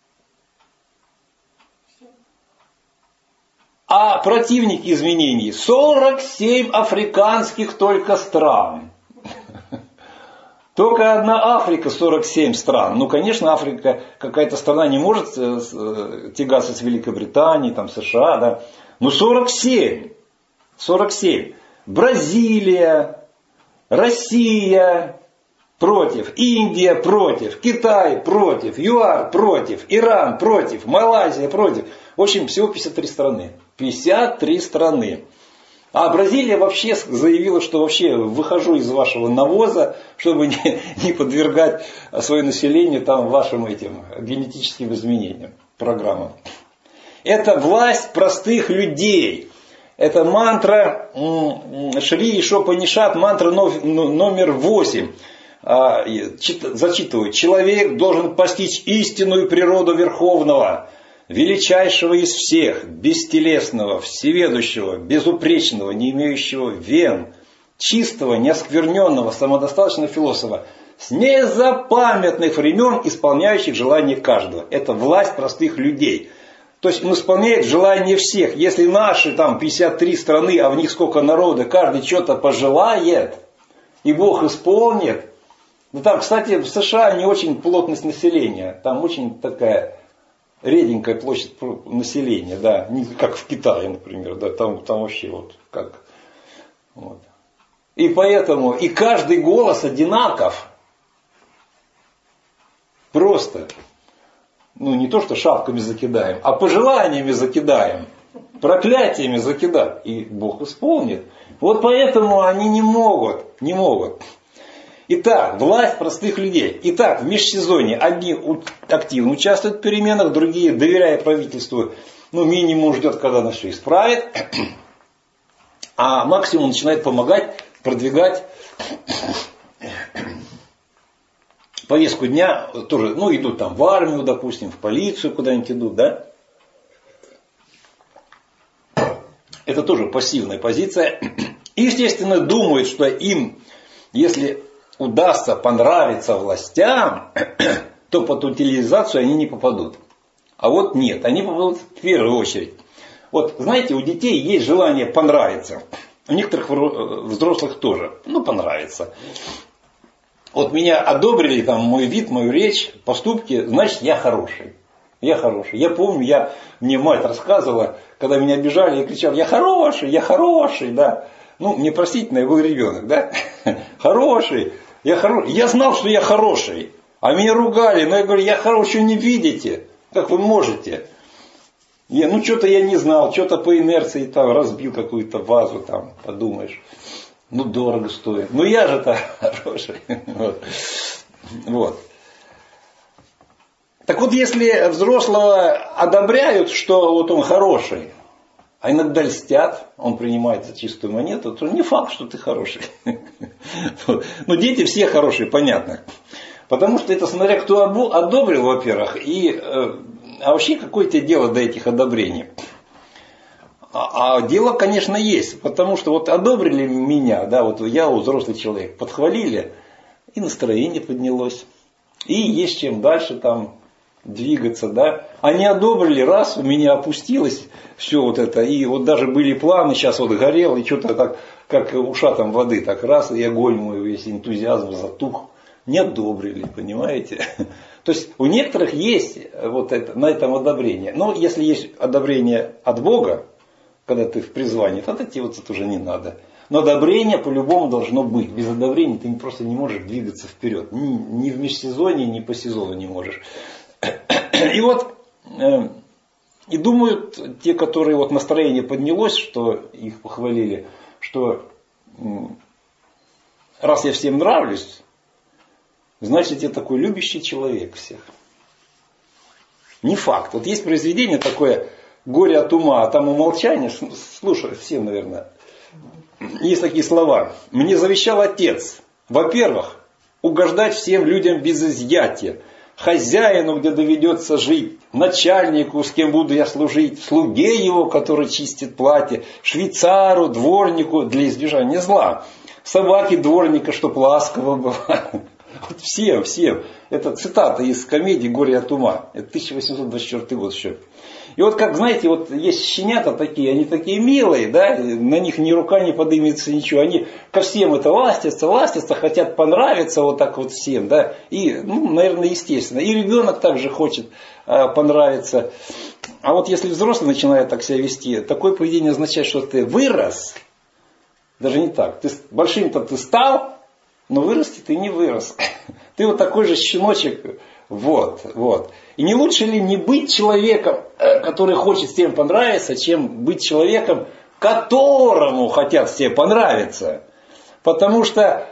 А противники изменений сорок семь африканских только стран. Только одна Африка, сорок семь стран. Ну, конечно, Африка, какая-то страна не может тягаться с Великобританией, там, США, да. Но сорок семь. сорок семь. Бразилия, Россия против, Индия против, Китай против, ЮАР против, Иран против, Малайзия против. В общем, всего пятьдесят три страны. пятьдесят три страны. А Бразилия вообще заявила, что вообще выхожу из вашего навоза, чтобы не, не подвергать свое население там вашим этим генетическим изменениям, программам. Это власть простых людей. Это мантра Шри Ишопанишат, мантра номер восемь. Зачитываю. Человек должен постичь истинную природу Верховного, величайшего из всех, бестелесного, всеведущего, безупречного, не имеющего вен, чистого, неоскверненного, самодостаточного философа, с незапамятных времен, исполняющих желания каждого. Это власть простых людей. То есть он исполняет желания всех. Если наши там пятьдесят три страны, а в них сколько народа, каждый что-то пожелает, и Бог исполнит. Ну там, кстати, в США не очень плотность населения, там очень такая реденькая площадь населения, да, не как в Китае, например, да, там, там вообще вот как. Вот. И поэтому, и каждый голос одинаков. Просто, ну не то, что шапками закидаем, а пожеланиями закидаем, проклятиями закидаем, и Бог исполнит. Вот поэтому они не могут, не могут. Итак, власть простых людей. Итак, в межсезонье одни активно участвуют в переменах, другие, доверяя правительству, ну, минимум ждет, когда оно все исправит, а максимум начинает помогать, продвигать повестку дня, тоже, ну, идут там в армию, допустим, в полицию куда-нибудь идут, да. Это тоже пассивная позиция. И, естественно, думают, что им, если удастся понравиться властям, то под утилизацию они не попадут. А вот нет, они попадут в первую очередь. Вот, знаете, у детей есть желание понравиться. У некоторых взрослых тоже. Ну, понравится. вот меня одобрили, там, мой вид, мою речь, поступки, значит, я хороший. Я хороший. Я помню, я, мне мать рассказывала, когда меня обижали, я кричал, я хороший, я хороший, да. Ну, мне простительно, я был ребенок, да. Хороший, я хороший. Я знал, что я хороший. А меня ругали, но я говорю, я хороший, не видите. Как вы можете? Я, ну, что-то я не знал, что-то по инерции там разбил какую-то вазу, там, подумаешь. Ну, дорого стоит. Ну, я же-то хороший. Вот. Вот. Так вот, если взрослого одобряют, что вот он хороший, а иногда льстят, он принимает за чистую монету, то не факт, что ты хороший. Ну, дети все хорошие, понятно. Потому что это смотря кто одобрил, во-первых, и а вообще какое тебе дело до этих одобрений. А, а дело, конечно, есть. Потому что вот одобрили меня, да, вот я взрослый человек, подхвалили, и настроение поднялось. И есть чем дальше там двигаться, да. Они одобрили, раз, у меня опустилось все вот это. И вот даже были планы, сейчас вот горел, и что-то так, как ушатом воды, так раз, и огонь мой весь энтузиазм затух. Не одобрили, понимаете? То есть у некоторых есть вот это, на этом одобрение. Но если есть одобрение от Бога, когда ты в призвании, тогда тебе вот это уже не надо. Но одобрение по-любому должно быть. Без одобрения ты просто не можешь двигаться вперед. Ни, ни в межсезонье, ни по сезону не можешь. И вот, э, и думают те, которые вот настроение поднялось, что их похвалили, что э, раз я всем нравлюсь, значит, я такой любящий человек всех. Не факт. Вот есть произведение такое «Горе от ума», а там умолчание, слушай, всем, наверное, есть такие слова. «Мне завещал отец, во-первых, угождать всем людям без изъятия, хозяину, где доведется жить, начальнику, с кем буду я служить, слуге его, который чистит платье, швейцару, дворнику для избежания зла, собаке дворника, чтоб ласково было». Вот всем, всем. Это цитата из комедии «Горе от ума». Это тысяча восемьсот двадцать четвёртый год еще. И вот как, знаете, вот есть щенята такие, они такие милые, да, на них ни рука не поднимется, ничего. Они ко всем это ластятся, ластятся, хотят понравиться вот так вот всем, да. И, ну, наверное, естественно. И ребенок также хочет а, понравиться. А вот если взрослый начинает так себя вести, такое поведение означает, что ты вырос. Даже не так. Ты большим-то ты стал, но вырасти ты не вырос. Ты вот такой же щеночек. Вот, вот. И не лучше ли не быть человеком, который хочет всем понравиться, чем быть человеком, которому хотят все понравиться? Потому что,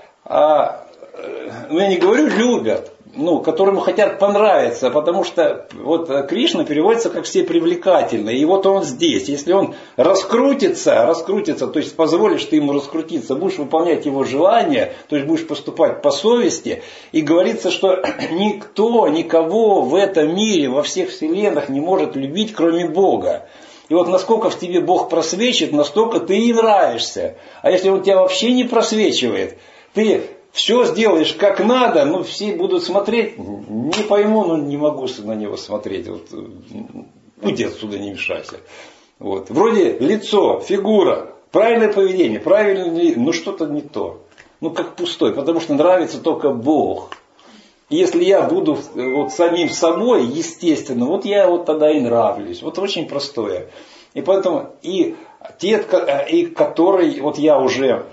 ну я не говорю любят, ну, которому хотят понравиться, потому что вот Кришна переводится как все привлекательные. И вот он здесь. Если он раскрутится, раскрутится, то есть позволишь ты ему раскрутиться, будешь выполнять его желания, то есть будешь поступать по совести, и говорится, что никто, никого в этом мире, во всех вселенных не может любить, кроме Бога. И вот насколько в тебе Бог просвечивает, настолько ты и нравишься. А если он тебя вообще не просвечивает, ты все сделаешь как надо, но все будут смотреть, не пойму, но не могу на него смотреть. Вот, уйди отсюда, не мешайся. Вот. Вроде лицо, фигура, правильное поведение, правильное, но что-то не то. Ну как пустой, потому что нравится только Бог. И если я буду вот самим собой, естественно, вот я вот тогда и нравлюсь. Вот очень простое. И поэтому и те, и которые вот я уже...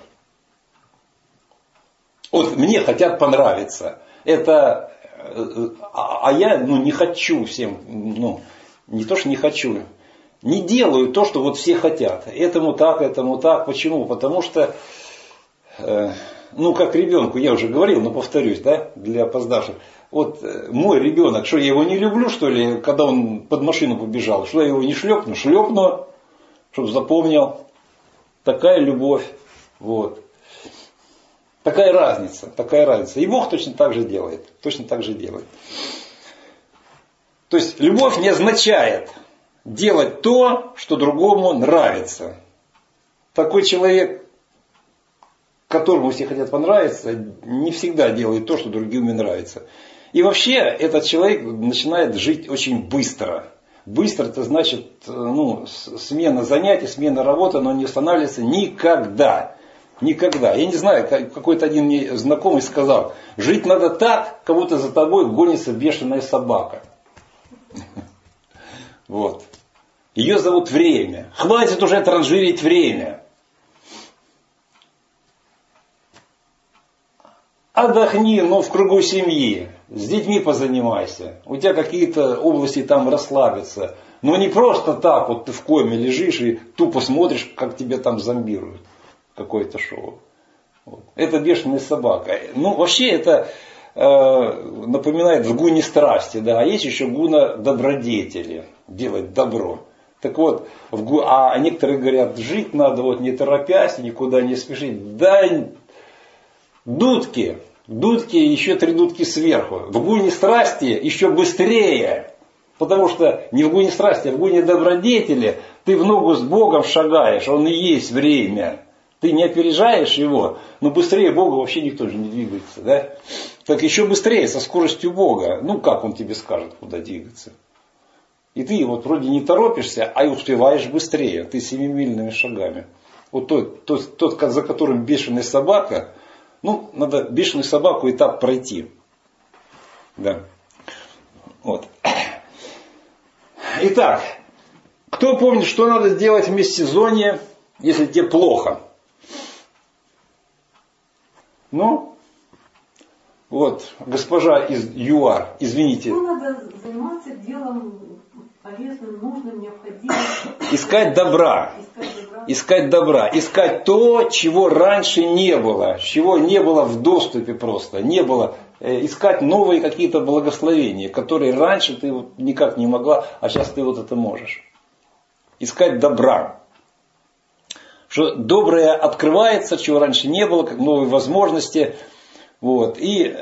Вот мне хотят понравиться. Это, а я ну, не хочу всем, ну, не то, что не хочу, не делаю то, что вот все хотят. Этому так, этому так. Почему? Потому что, ну, как ребенку, я уже говорил, но повторюсь, да, для опоздавших. Вот мой ребенок, что я его не люблю, что ли, когда он под машину побежал, что я его не шлепну? Шлепну, чтобы запомнил. Такая любовь. Вот. Такая разница, такая разница. И Бог точно так же делает. Точно так же делает. То есть любовь не означает делать то, что другому нравится. Такой человек, которому все хотят понравиться, не всегда делает то, что другим не нравится. И вообще этот человек начинает жить очень быстро. Быстро это значит ну, смена занятий, смена работы, но не останавливается никогда. Никогда. Я не знаю, какой-то один мне знакомый сказал, жить надо так, как будто за тобой гонится бешеная собака. Вот. Ее зовут время. Хватит уже транжирить время. Отдохни, но в кругу семьи. С детьми позанимайся. У тебя какие-то области там расслабятся. Но не просто так, вот ты в коме лежишь и тупо смотришь, как тебя там зомбируют. Какое-то шоу. Вот. Это бешеная собака. Ну, вообще это э, напоминает в гуне страсти. Да? А есть еще гуна добродетели. Делать добро. Так вот, в гу... а некоторые говорят, жить надо вот не торопясь, никуда не спешить. Да, дудки. Дудки, еще три дудки сверху. В гуне страсти еще быстрее. Потому что не в гуне страсти, а в гуне добродетели ты в ногу с Богом шагаешь. Он и есть время. Ты не опережаешь его, но быстрее Бога вообще никто же не двигается. Да? Так еще быстрее, со скоростью Бога. Ну как он тебе скажет, куда двигаться? И ты вот вроде не торопишься, а и успеваешь быстрее. Ты семимильными шагами. Вот тот, тот, тот, за которым бешеная собака, ну, надо бешеную собаку этап пройти. Да. Вот. Итак, кто помнит, что надо сделать в межсезонье, если тебе плохо? Ну, вот, госпожа из ЮАР, извините. Ну, надо заниматься делом полезным, нужным, необходимым. Искать добра. Искать добра. Искать добра. Искать то, чего раньше не было. Чего не было в доступе просто. Не было. Искать новые какие-то благословения, которые раньше ты вот никак не могла, а сейчас ты вот это можешь. Искать добра. Что доброе открывается, чего раньше не было, как новые возможности. Вот. И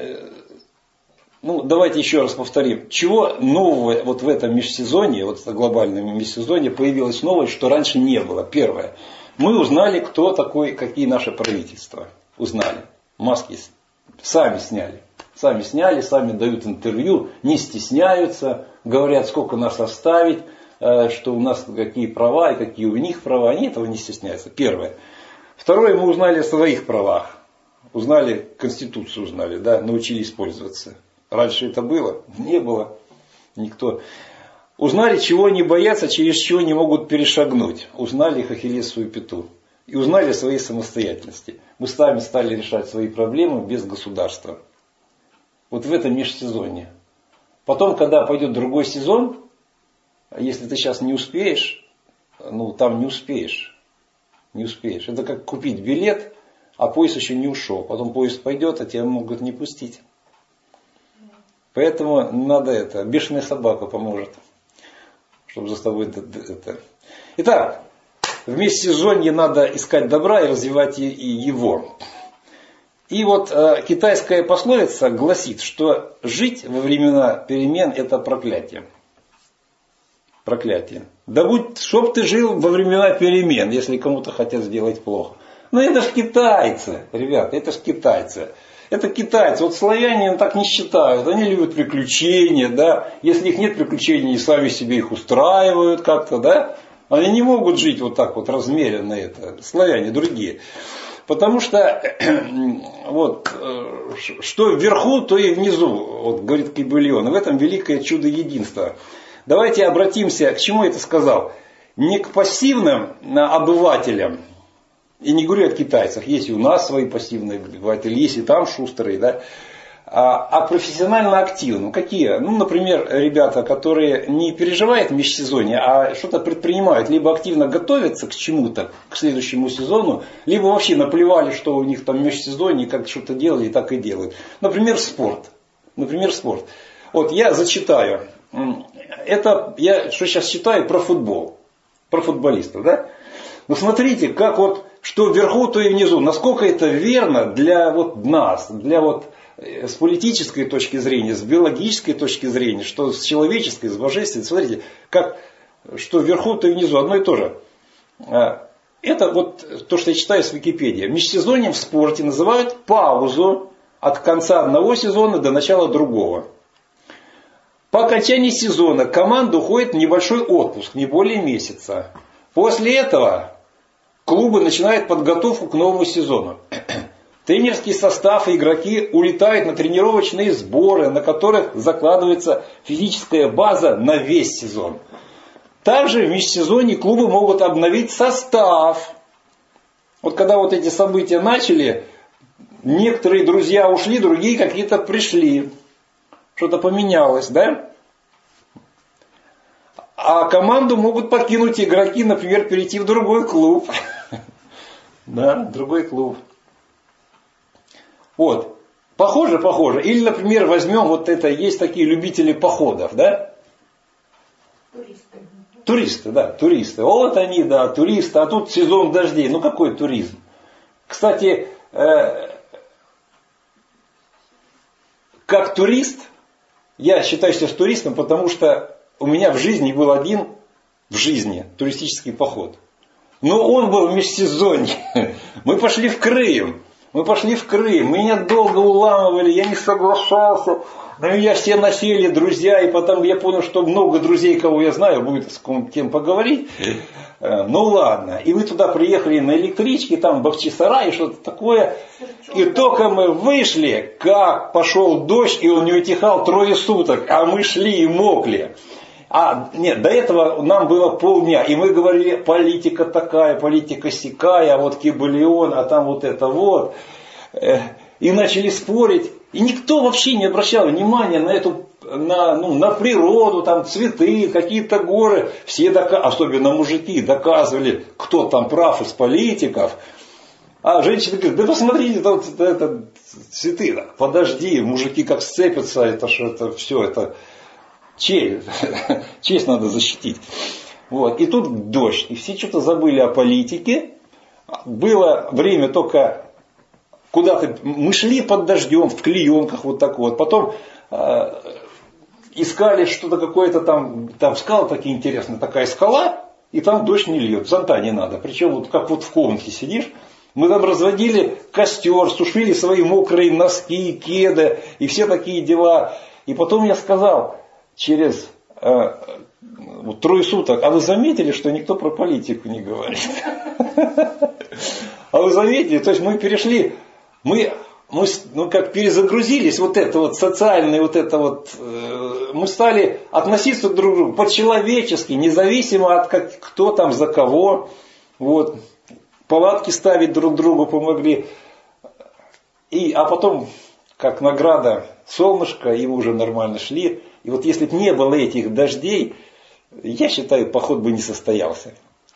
ну, давайте еще раз повторим. Чего нового вот в этом межсезонье, вот в глобальном межсезонье появилось новое, что раньше не было? Первое. Мы узнали, кто такой, какие наши правительства. Узнали. Маски сами сняли. Сами сняли, сами дают интервью, не стесняются, говорят, сколько нас оставить, что у нас какие права и какие у них права. Они этого не стесняются. Первое. Второе, мы узнали о своих правах. Узнали, Конституцию узнали, да, научились пользоваться. Раньше это было? Не было. Никто. Узнали, чего они боятся, через чего не могут перешагнуть. Узнали их ахиллесовую пяту. И узнали о своей самостоятельности. Мы сами стали решать свои проблемы без государства. Вот в этом межсезонье. Потом, когда пойдет другой сезон, если ты сейчас не успеешь, ну там не успеешь. Не успеешь. Это как купить билет, а поезд еще не ушел. Потом поезд пойдет, а тебя могут не пустить. Поэтому надо это. Бешеная собака поможет. Чтобы за тобой это. Итак, в межсезонье надо искать добра и развивать и его. И вот э, китайская пословица гласит, что жить во времена перемен это проклятие. Проклятие. Да будь, чтоб ты жил во времена перемен, если кому-то хотят сделать плохо. Но это ж китайцы, ребята, это ж китайцы. Это китайцы. Вот славяне так не считают. Они любят приключения, да. Если их нет приключений, они сами себе их устраивают как-то, да. Они не могут жить вот так вот размеренно это. Славяне другие. Потому что вот, что вверху, то и внизу, вот, говорит Кибельон. В этом великое чудо единства. Давайте обратимся, к чему я это сказал. Не к пассивным обывателям. И не говорю о китайцах. Есть и у нас свои пассивные обыватели, есть и там шустрые, да. А, а профессионально активным. Какие? Ну, например, ребята, которые не переживают межсезонье, а что-то предпринимают. Либо активно готовятся к чему-то, к следующему сезону, либо вообще наплевали, что у них там межсезонье, как что-то делали, и так и делают. Например, спорт. Например, спорт. Вот я зачитаю. Это я что сейчас читаю про футбол. Про футболистов, да? Но смотрите, как вот, что вверху, то и внизу. Насколько это верно для вот нас, для вот с политической точки зрения, с биологической точки зрения, что с человеческой, с божественной. Смотрите, как, что вверху, то и внизу. Одно и то же. Это вот то, что я читаю с Википедии. Межсезоньем в спорте называют паузу от конца одного сезона до начала другого. По окончании сезона команда уходит в небольшой отпуск, не более месяца. После этого клубы начинают подготовку к новому сезону. Тренерский состав и игроки улетают на тренировочные сборы, на которых закладывается физическая база на весь сезон. Также в межсезонье клубы могут обновить состав. Вот когда вот эти события начали, некоторые друзья ушли, другие какие-то пришли. Что-то поменялось, да? А команду могут покинуть игроки, например, перейти в другой клуб. Да, другой клуб. Вот. Похоже, похоже. Или, например, возьмем вот это, есть такие любители походов, да? Туристы. Туристы, да, туристы. Вот они, да, туристы. А тут сезон дождей. Ну какой туризм? Кстати, э, как турист, я считаю себя туристом, потому что у меня в жизни был один, в жизни, туристический поход. Но он был в межсезонье. Мы пошли в Крым. Мы пошли в Крым. Меня долго уламывали, я не соглашался. На меня все насели, друзья. И потом я понял, что много друзей, кого я знаю, будет с кем поговорить. Ну ладно. И мы туда приехали на электричке, там Бахчисарай, что-то такое. И только мы вышли, как пошел дождь, и он не утихал трое суток. А мы шли и мокли. А, нет, до этого нам было полдня, и мы говорили, политика такая, политика сякая, а вот Кибалион, а там вот это вот. И начали спорить. И никто вообще не обращал внимания на эту, на, ну, на природу, там цветы, какие-то горы. Все, дока- особенно мужики, доказывали, кто там прав из политиков. А женщины говорят, да посмотрите, это, это, это цветы. Да. Подожди, мужики как сцепятся, это что, это все, это... Честь, честь надо защитить. Вот. И тут дождь. И все что-то забыли о политике. Было время только куда-то... Мы шли под дождем, в клеенках вот так вот. Потом э, искали что-то какое-то там... Там скала такие интересные. Такая скала. И там дождь не льет. Зонта не надо. Причем вот как вот в комнате сидишь. Мы там разводили костер, сушили свои мокрые носки, кеды. И все такие дела. И потом я сказал... Через э, вот, трое суток, а вы заметили, что никто про политику не говорит? А вы заметили, то есть мы перешли, мы, мы ну, как перезагрузились, вот это вот социальное, вот это вот, э, мы стали относиться друг к другу по-человечески, независимо от как, кто там за кого, вот, палатки ставить друг другу помогли. И, а потом, как награда, солнышко, и мы уже нормально шли. И вот если бы не было этих дождей, я считаю, поход бы не состоялся.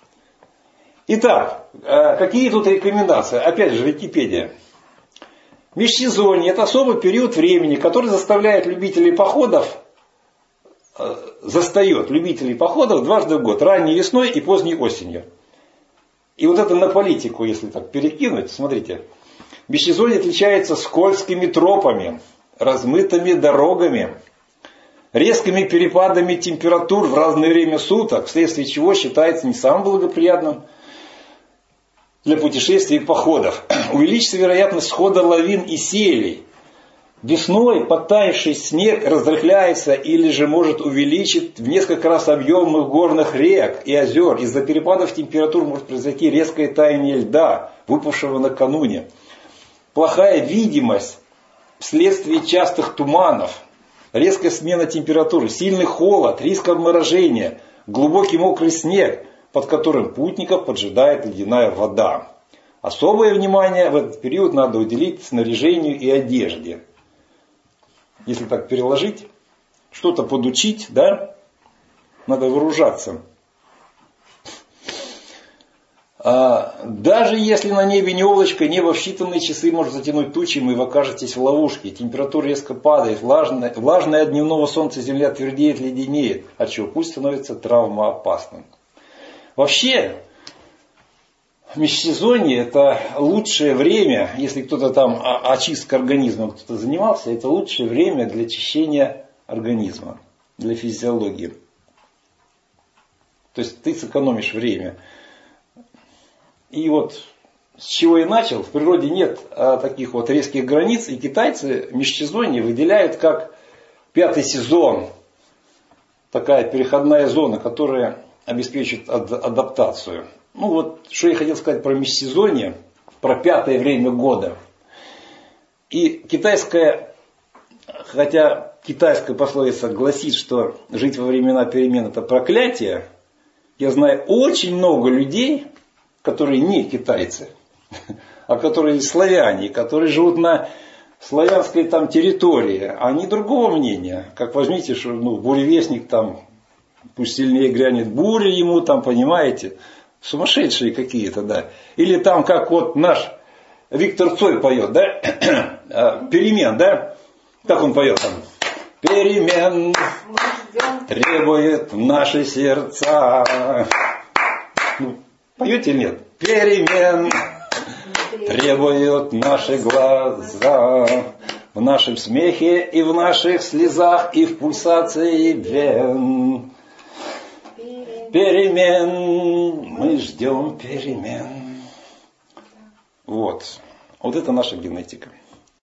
Итак, какие тут рекомендации? Опять же, Википедия. Межсезонье – это особый период времени, который заставляет любителей походов, застает любителей походов дважды в год, ранней весной и поздней осенью. И вот это на политику, если так перекинуть, смотрите. Межсезонье отличается скользкими тропами, размытыми дорогами, резкими перепадами температур в разное время суток, вследствие чего считается не самым благоприятным для путешествий и походов. Увеличится вероятность схода лавин и селей. Весной подтаявший снег разрыхляется или же может увеличить в несколько раз объемы горных рек и озер. Из-за перепадов температур может произойти резкое таяние льда, выпавшего накануне. Плохая видимость вследствие частых туманов. Резкая смена температуры, сильный холод, риск обморожения, глубокий мокрый снег, под которым путников поджидает ледяная вода. Особое внимание в этот период надо уделить снаряжению и одежде. Если так переложить, что-то подучить, да, надо вооружаться. Даже если на небе не облачко, небо в считанные часы может затянуть тучами, и вы окажетесь в ловушке. Температура резко падает, влажная, влажная от дневного солнца земля твердеет, леденеет, отчего путь становится травмоопасным. Вообще, межсезонье – это лучшее время, если кто-то там очисткой организма кто-то занимался, это лучшее время для очищения организма, для физиологии. То есть ты сэкономишь время. И вот с чего я начал, в природе нет а, таких вот резких границ, и китайцы межсезонье выделяют как пятый сезон, такая переходная зона, которая обеспечит ад- адаптацию. Ну вот, что я хотел сказать про межсезонье, про пятое время года. И китайская, хотя китайская пословица гласит, что жить во времена перемен это проклятие, я знаю очень много людей, которые не китайцы, а которые славяне, которые живут на славянской там территории, они другого мнения. Как возьмите, что ну, буревестник там, пусть сильнее грянет буря ему там, понимаете, сумасшедшие какие-то, да. Или там, как вот наш Виктор Цой поет, да, перемен, да, как он поет там, перемен требует наши сердца. Ну, поете или нет? Перемен требуют наши глаза. В нашем смехе и в наших слезах и в пульсации вен. Перемен, мы ждем перемен. Вот. Вот это наша генетика.